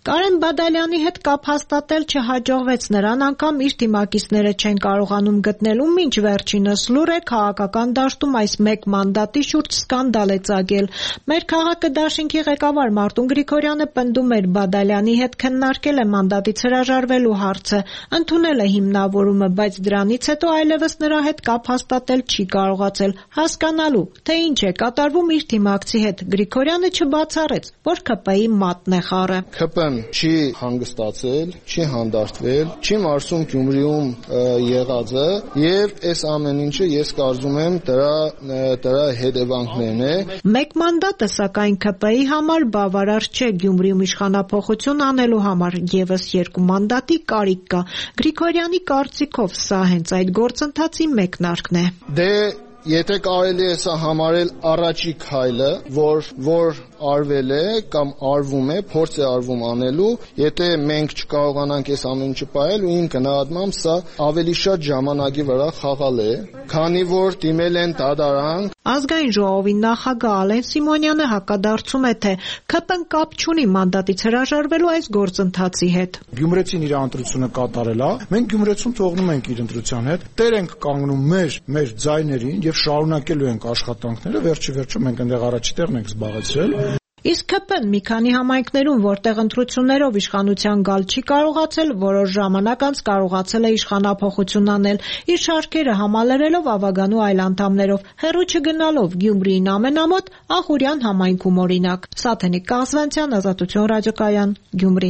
Կարեն Բադալյանի հետ կապ հաստատել չհաջողվեց, նրան անգամ իր թիմակիցները չեն կարողանում գտնել ու մինչ վերջինս լուր է քաղաքական դաշտում այս մեկ մանդատի շուրջ սկանդալ է ծագել։ Մեր քաղաքը դաշինքի ղեկավար Մարտուն Գրիգորյանը պնդում էր Բադալյանի հետ քննարկել է մանդատից հրաժարվելու հարցը, ընդունել է հիմնավորումը, բայց դրանից հետո այլևս նրա հետ կապ հաստատել չի կարողացել, հասկանալու, թե ինչ է կատարվում իր թիմակցի հետ։ Գրիգորյանը չբացառեց, որ ՔՊ-ի մատն է խառը։ ՔՊ-ն չի հանգստացել, չի հանդարտվել, չի մարսում Գյումրիում եղածը եւ այս ամեն ինչը ես կարծում եմ դրա դրա հետևանքներն է։ Մեկ մանդատը սակայն ՔՊ-ի համար բավարար չէ Գյումրիում իշխանափոխություն անելու համար, եւս երկու մանդատի կարիք կա։ Գրիգորյանի կարծիքով սա հենց այդ գործընթացի մեկնարկն է։ Դե եթե կարելի է սա համարել առաջի քայլը, որ որ արվել է կամ արվում է, փորձ է արվում անելու, եթե մենք չկարողանանք այս ամեն ինչը պահել ու իմ գնահատմամբ սա ավելի շատ ժամանակի վրա խաղալ է, քանի որ դիմել են դատարան։ Ազգային ժողովի նախագահ Ալեն Սիմոնյանը հակադարձում է, թե ՔՊ-ն կապ չունի մանդատից հրաժարվելու այս գործընթացի հետ։ Գյումրեցին իր ընտրությունը կատարել է, մենք Գյումրեցուն թողնում ենք իր ընտրության հետ, տեր ենք կանգնում մեր մեր ձայներին եւ շարունակելու ենք աշխատանքները, վերջի վերջո մենք այնտեղ առաջի տեղն ենք զբաղեցրել։ Իսկ ՔՊ-ն մի քանի համայնքներում, որտեղ ընտրություններով իշխանության գալ չի կարողացել, որոշ ժամանակ անց կարողացել է իշխանափոխություն անել, իր շարքերը համալրելով Ավագանու այլ անդամներով, հեռու չգնալով Գյումրիին ամենամոտ Ախուրյան համայնքում օրինակ։ Սաթենիկ Կազվանցյան, Ազատություն ռադիոկայան, Գյումրի։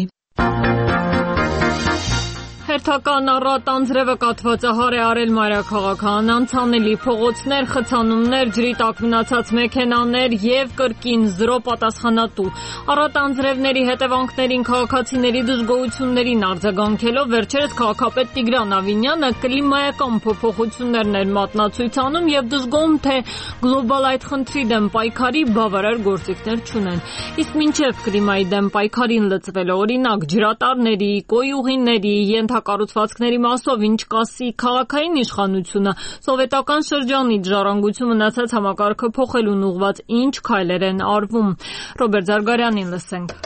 Հերթական առատ անձրևը կաթվածահար է արել մայրաքաղաքը, անանցանելի փողոցներ, խցանումներ, ջրի տակ մնացած մեքենաներ եւ կրկին զրո պատասխանատու։ Առատ անձրևների հետևանքներին քաղաքացիների դժգոհություններին արձագանքելով վերջերս քաղաքապետ Տիգրան Ավինյանը կլիմայական փոփոխություններն էր մատնացույց անում եւ դժգոհում, թե գլոբալ այդ խնդրի դեմ պայքարի բավարար գործիքներ չունեն։ Իսկ մինչեւ կլիմայի դեմ պայքարին լծվելը, օրինակ ջրատարների, կոյուղիների, կառուցվածքների մասով ինչ կասի քաղաքային իշխանությունը, սովետական շրջանից ժառանգություն մնացած համակարգը փոխելուն ուղղված ինչ քայլեր են արվում։ Ռոբերտ Զարգարյանին լսենք։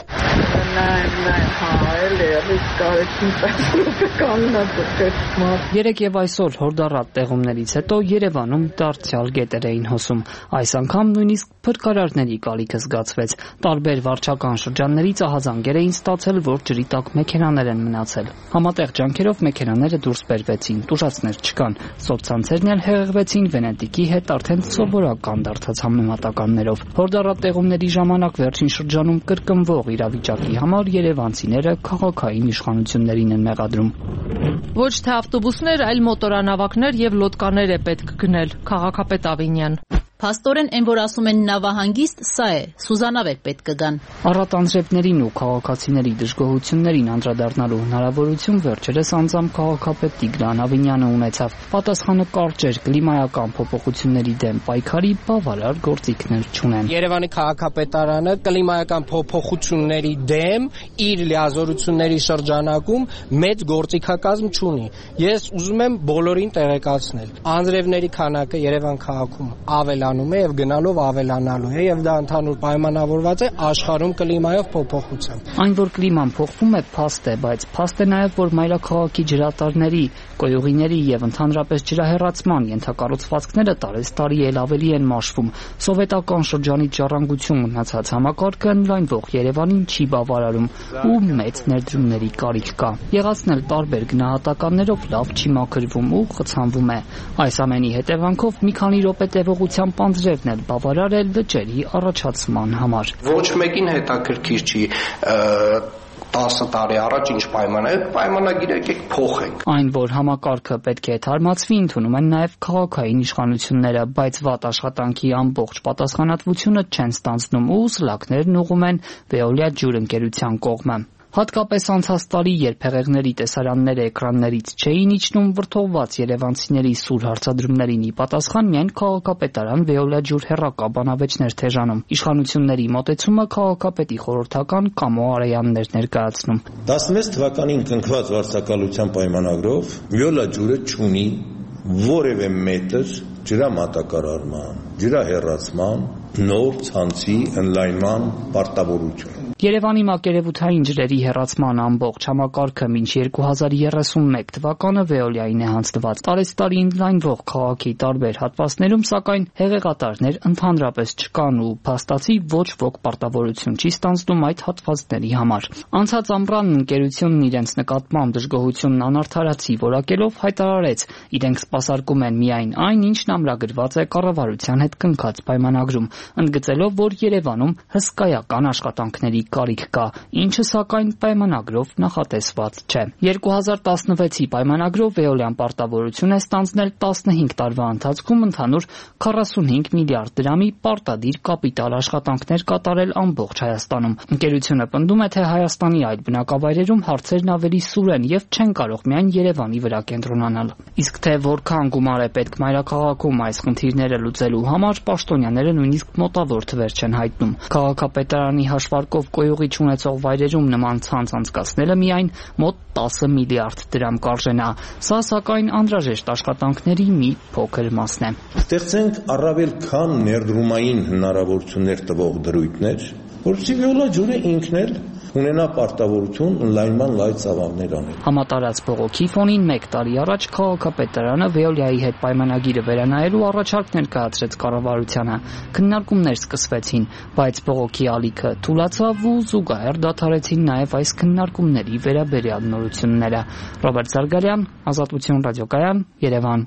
Երեկ եւ այսօր հորդառատ տեղումներից հետո Երևանում դարձյալ գետեր էին հոսում։ Այս անգամ նույնիսկ փրկարարների կարիքը զգացվեց։ Տարբեր վարչական շրջաններից ահազանգեր էին ստացել, որ ջրի տակ մեքենաներ են մնացել։ Համատեղ ջանքերով մեքենաները դուրս բերվեցին, տուժածներ չկան։ Սոցցանցերն էլ հեղեղվեցին Վենետիկի հետ արդեն սովորական դարձած համեմատականներով։ Հորդառատ տեղումների ժամանակ վերջին շրջանում կրկնվող իրավիճակի համար երևանցիները քաղաքային իշխանություններին են մեղադրում։ Ոչ թե ավտոբուսներ, այլ մոտորանավակներ եւ լոդկաներ է պետք գնել, քաղաքապետ Ավինյան։ Փաստորեն այն, որ ասում են նավահանգիստ, սա է, Սուզանավեր պետք կգան։ Առատ անձրևներին ու քաղաքացիների դժգոհություններին անդրադառնալու հնարավորություն վերջերս անձամբ քաղաքապետ Տիգրան Ավինյանը ունեցավ։ Պատասխանը կարճ էր, կլիմայական փոփոխությունների դեմ պայքարի բավարար գործիքներ չունեն։ Երևանի քաղաքապետարանը կլիմայական փոփոխությունների դեմ իր լիազորությունների շրջանակում մեծ գործիքակազմ չունի։ Ես ուզում եմ բոլորին տեղեկացնել։ Անձրևների քանակը Երևան քաղաքում ավել է եւ գնալով ավելանալու է եւ դա ընդհանուր պայմանավորված է աշխարհում կլիմայով փոփոխությամբ։ Այն որ կլիման փոխվում է, փաստ է, բայց փաստ է նաեւ որ մայրաքաղաքի ջրատարների, կոյուղիների եւ ընդհանրապես ջրահեռացման ենթակառուցվածքները տարեստարի էլ ավելի են մաշվում։ Սովետական շրջանից ժառանգություն մնացած համակարգը ընդլայնվող Երևանին չի բավարարում ու մեծ ներդրումների կարիք կա։ Եղածնել տարբեր գնահատականներով լավ չի մաքրվում ու խցանվում է։ Այս ամենի հետևանքով մի քանի րոպե տևողությամբ անձրևն էլ բավարար է լճերի առաջացման համար։ Ոչ մեկին հետաքրքիր չի տասը տարի առաջ ինչ պայման է, պայմանագիրը եկեք փոխենք։ Այն, որ համակարգը պետք է թարմացվի, ընդունում են նաև քաղաքային իշխանությունները, բայց վատ աշխատանքի ամբողջ պատասխանատվությունը չեն ստանձնում ու սլաքներն ուղղում են Veolia ջուր ընկերության կողմը։ Հատկապես անցած տարի, երբ հեղեղների տեսարանները էկրաններից չէին իջնում, վրդովված երևանցիների սուր հարցադրումներին ի պատասխան միայն քաղաքապետարան Veolia ջուր հեռակա բանավեճներ թեժանում։ Իշխանությունների մոտեցումը քաղաքապետի խորհրդական Կամո Արեյանն էր ներկայացնում։ տասնվեց թվականին կնքված վարձակալության պայմանագրով Veolia ջուրը չունի որևէ մետր ջրամատակարարման, ջրահեռացման, նոր ցանցի ընդլայնման պարտավորություն։ Երևանի մակերևութային ջրերի հեռացման ամբողջ համակարգը մինչ երկու հազար երեսունմեկ թվականը Veolia-ին է հանձնված։ Տարեցտարի ընդլայնվող քաղաքի տարբեր հատվածներում, սակայն հեղեղատարներ ընդհանրապես չկան ու փաստացի ոչ ոք պարտավորություն չի ստանձնում այդ հատվածների համար։ Անցած ամռան ընկերությունն իրենց նկատմամբ դժգոհությունն անարդարացի որակելով հայտարարեց, իրենք սպասարկում են միայն այն, ինչն ամրագրված է կառավարության հետ կնքած պայմանագրում, ընդգծելով, որ Երևանում հսկայական աշխատանքների կարիք կա, ինչը սակայն պայմանագրով նախատեսված չէ։ երկու հազար տասնվեցի պայմանագրով Veolia-ն պարտավորություն է ստանձնել տասնհինգ տարվա ընթացքում ընդհանուր քառասունհինգ միլիարդ դրամի պարտադիր կապիտալ աշխատանքներ կատարել ամբողջ Հայաստանում։ Ընկերությունը պնդում է, թե Հայաստանի այլ բնակավայրերում հարցերն ավելի սուր են եւ չեն կարող միայն Երևանի վրա կենտրոնանալ։ Իսկ թե որքան գումար է պետք մայրաքաղաքում այս խնդիրները լուծելու համար, պաշտոնյաները նույնիսկ մոտավոր թվեր չեն հայտնում։ Քաղաքապետարանի հաշվարկով կոյուղի չունեցող վայրերում նման ցանց անցկացնելը միայն մոտ տասը միլիարդ դրամ կարժենա։ Սա սակայն անհրաժեշտ աշխատանքների մի փոքր մասն է։ Ստեղծենք առավել քան ներդրումային հնարավորություններ տվող դրույթներ, որովհետև Veolia ջուրը ինքն էլ ունենա պարտավորություն ընդլայնման լայ ծավալներ անել։ Համատարած բողոքի ֆոնին մեկ տարի առաջ քաղաքապետարանը Veolia-ի հետ պայմանագիրը վերանայելու առաջարկ ներկայացրեց կառավարությանը։ Քննարկումներ սկսվեցին, բայց բողոքի ալիքը թուլացավ ու զուգահեռ դադարեցին նաև այս քննարկումների վերաբերյալ նորությունները։ Ռոբերտ Զարգարյան, Ազատություն ռադիոկայան, Երևան։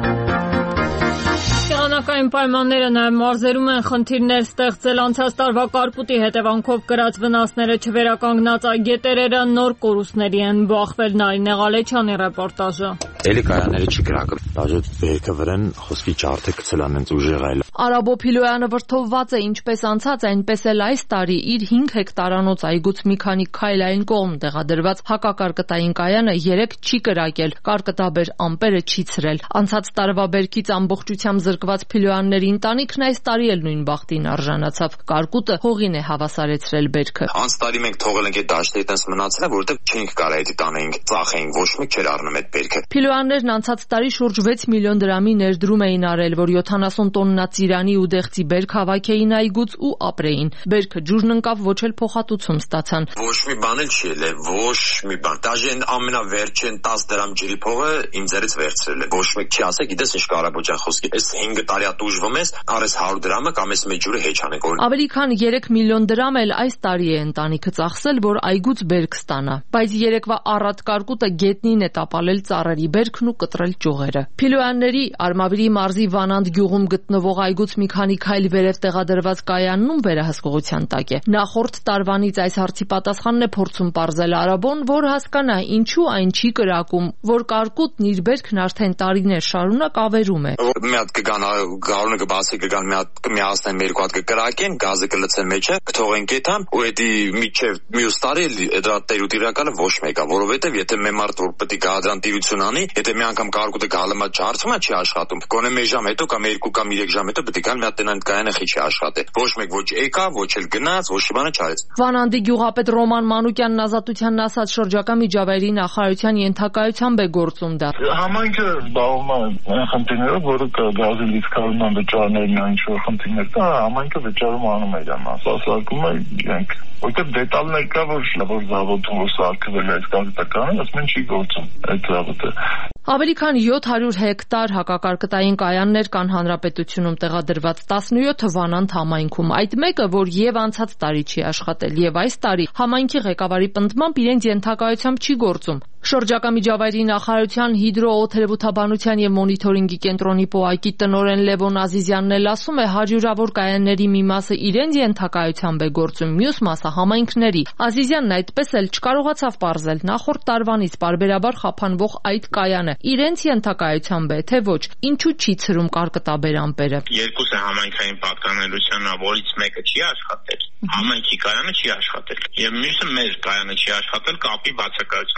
Եղանակային պայմանները նաև մարզերում են խնդիրներ ստեղծել անցած տարվա կարկուտի հետևանքով կրած վնասները չվերականգնած այգետերերը նոր կորուստների են բախվել։ Նարինե Ղալեչյանի ռեպորտաժը։ Էլի կայանները չի կրակել, բաժետ բերքը վրան խոսքի ճարդը կցելան են ուժեղ այլ։ Արաբո Փիլոյանը վրթովված է ինչպես անցած, այնպես էլ այս տարի իր հինգ հեկտարանոց այգուց մի քանի քայլ այն կողմ տեղադրված հակակարկտային կայանը երեք չի կրակել, կարկտաբեր ամպերը չի ցրել։ Անցած տարվա բերքից ամբողջությամբ զրկված Փիլոյանների ընտանիքն այս տարի էլ նույն բախտին արժանացավ։ Կարկուտը հողին է հավասարեցրել բերքը։ Անց տարի մենք թողել ենք այդ դաշտի տես մնացել է, որովհետև չենք կարող այդ տանենք, ծախենք, ոչ մեկ չէր առնում այդ բերքը։ Փիլոյաններն անցած տարի շուրջ վեց միլիոն դրամի ներդրում էին արել, որ յոթանասուն տոննա ծիրանի ու դեղցի բերք հավաքեին այգուց ու ապրեին։ Բերքը ջուրն ընկավ, ոչ էլ փոխհատուցում ստացան։ Ոչ մի բան էլ չի ելել, ոչ մի բան։ Դաժե ամենավերջին տասը դրամ ջրի փողը իմ ձեռից վերցրել է։ Ոչ մեկ չի ասել, գիտես ինչ կարաբոջան խոսքի։ Այս հինգ տարի ատուժվում ես, արես հարյուր դրամը կամ այս մեծ ջուրը հեչ անեք։ Ավելի քան երեք միլիոն դրամ էլ այս տարի է ընտանիքը ծախսել, որ այգուց բերք ստանա։ Բայց երեկվա առատ կարկուտը գետնին է տապալել ծառերի բերքն ու կտրել ճյուղերը։ Փիլոյանների Արմավիրի մարզի Վանանդ գյուղում գտնվող այգուց մի քանի քայլ վերև տեղադրված կայաննում վերահսկողության տակ է։ Նախորդ տարվանից այս հարցի պատասխանն է փորձում պարզել Արաբոն, որ հասկանա ինչու այն չի կրակում, որ կարկուտն իր բերքն արդեն տարիներ շարունակ ավերում է։ Մի հատ կգան գարունը կբացի կգան մի հատ կմիացնեն երկու հատ կկրակեն, գազը կլցեն մեջը, կթողեն կետան ու էդի միջև մյուս տարի դրա տերուտիրակալը ոչ մեկա, որովհետև եթե մի մարդ որ պետք է դրան տիրություն անի, եթե մի անգամ կարկուտը գալմա չարծում է չի աշխատում։ Գոնե մի ժամ հետո կամ երկու կամ երեք ժամ հետո պետք է մի հատ տնան կայանը խի չի աշխատի։ Ոչ մեկ ոչ եկա, ոչ էլ գնաց, ոչ մի բան չարեց։ Վանանդի գյուղապետ Ռոման Մանուկյանն Ազատությանն ասաց, շրջակա միջավայրի նախարարության ենթակայությամբ է գործում դա։ Համայնքը զբաղվում է այն խնդիրներով, որը գազի լիցքարման վճարներն այն ինչ-որ խնդիրներ կա, համայնքը վճարում անում է իրան, սպասարկում է իրենք։ Որտեղ դետալներ կա, որ որ զավոդում որ սարքվել է այս կարգտականը, ասում չի գործում այդ զավոդը։ Ավելի քան յոթ հարյուր հեկտար հակակարկտային կայաններ կան հանրապետությունում տեղադրված տասնյոթ Վանանդ համայնքում։ Այդ մեկը, որ եւ անցած տարի չի աշխատել, եւ այս տարի համայնքի ղեկավարի պնդմամբ իրենց ենթակայությամբ չի գործում։ Շրջակա միջավայրի նախարարության հիդրոօթերևութաբանության եւ մոնիթորինգի կենտրոնի պոայկի տնօրեն Լևոն Ազիզյանն էլ ասում է, հարյուրավոր կայանների մի մասը իրենց ենթակայությամբ է գործում, մյուս մասը համայնքների։ Ազիզյանն այդպես էլ չկարողացավ պարզել նախորդ տարվանից պարբերաբար խափանվող այդ կայանը իրենց ենթակայությամբ է, թե ոչ, ինչու չի ցրում կարկտաբեր ամպերը։ Երկուսը համայնքային պատկանելության, որից մեկը չի աշխատել, համայնքի կայանը չի աշխատել, եւ մյուսը մեր կայանը չի աշխատել կապի բացակայության պատճառով։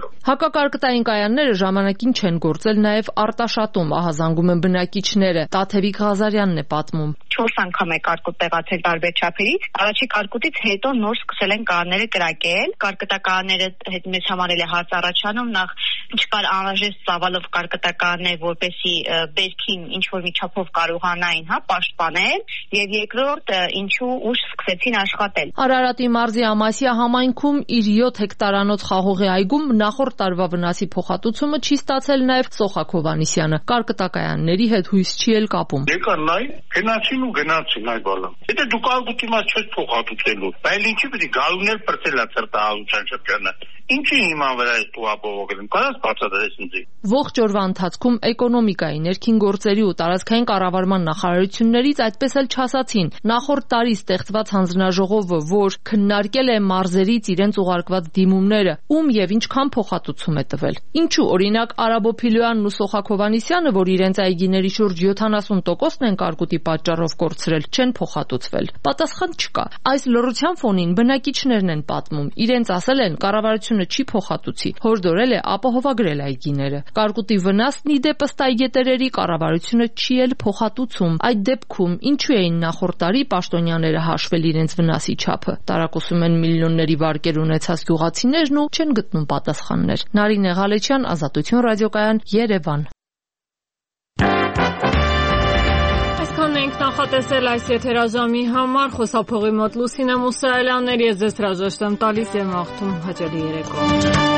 կատարում։ Հակակարկտային կայանները ժամանակին չեն գործել նաև արտաշատում, ահազանգում են բնակիչները։ Տաթևիկ Ղազարյանն է պատմում։ Չորս անգամ է կարկուտ տեղացել տարբեր չափերից։ Առաջի կարկուտից հետո նոր սկսել են կայանները կրակել։ Կարկտականները հետ մեզ համարել է հարց առաջանում, նախ չկար անհրաժեշտ ծավալով կարկտականներ, որպեսի բերքին ինչ որ մի չափով կարողանային, հա, պաշտպանել, եւ երկրորդ ինչու ուշ սկսեցին աշխատել։ Արարատի մարզի Ամասիա համայնքում իր յոթ հեկտարանոց խաղողի այգում նախորդ տարվա վնասի փոխհատուցումը չի ստացել նաև Սոխակ Հովհաննիսյանը։ Կարկտականների հետ հույս չի էլ կապում։ Եկան նայ, գնացին ու գնացին այ բալա։ Եթե դու կարկուտի մաս չես փոխհատուցելու, բայց ինչի՞ պիտի գալուներ բրցելա ծրտահավության շրջանը։ Ինչի հիմա վրա է դու ապողոքել։ Կարաս բացատրես ինձ։ Ողջ օրվա ընթացքում էկոնոմիկայի, ներքին գործերի ու տարածքային կառավարման նախարարություններից այդպես էլ չասացին։ Նախորդ տարի ստեղծված հանձնաժողովը, որ քննարկել է մարզերից իրենց ուղարկված դիմումները, ում եւ ինչքան փոխհատուցում է տվել։ Ինչու, օրինակ, Արաբո Փիլոյանն ու Սոխակ Հովհաննիսյանը, որ իրենց այգիների շուրջ յոթանասուն տոկոսն են կարկուտի պատճառով կորցրել, չեն փոխհատուցվել։ Պատասխան չկա։ Այս լռության ֆոնին բնակիչներն են պատմում։ Իրենց ասել են, կառավարությունը չի փոխհատուցի, հորդորել է ապահովագրել այգիները։ Կարկուտի վնասն ի դեպ ըստ այգետերերի կառավարությունը չի էլ փոխհատուցում։ Այդ դեպքում ինչու էին նախորդ տարի պաշտոնյաները հաշվել իրենց վնասի չափը։ Տարակուսում են միլիոնների վարկեր ունեցած գյուղացիներն ու չեն գտնում պատասխաններ։ Նարինե Ղալեչյան, Ազատություն ռադիոկայան, Երևան։ Այսքանն ենք նախատեսել այս եթերաժամի համար։ Խոսափողի մոտ Լուսինե Մուսայելյանն էր, ես ձեզ հրաժեշտ եմ տալիս եւ մաղթում հաճելի երեկո։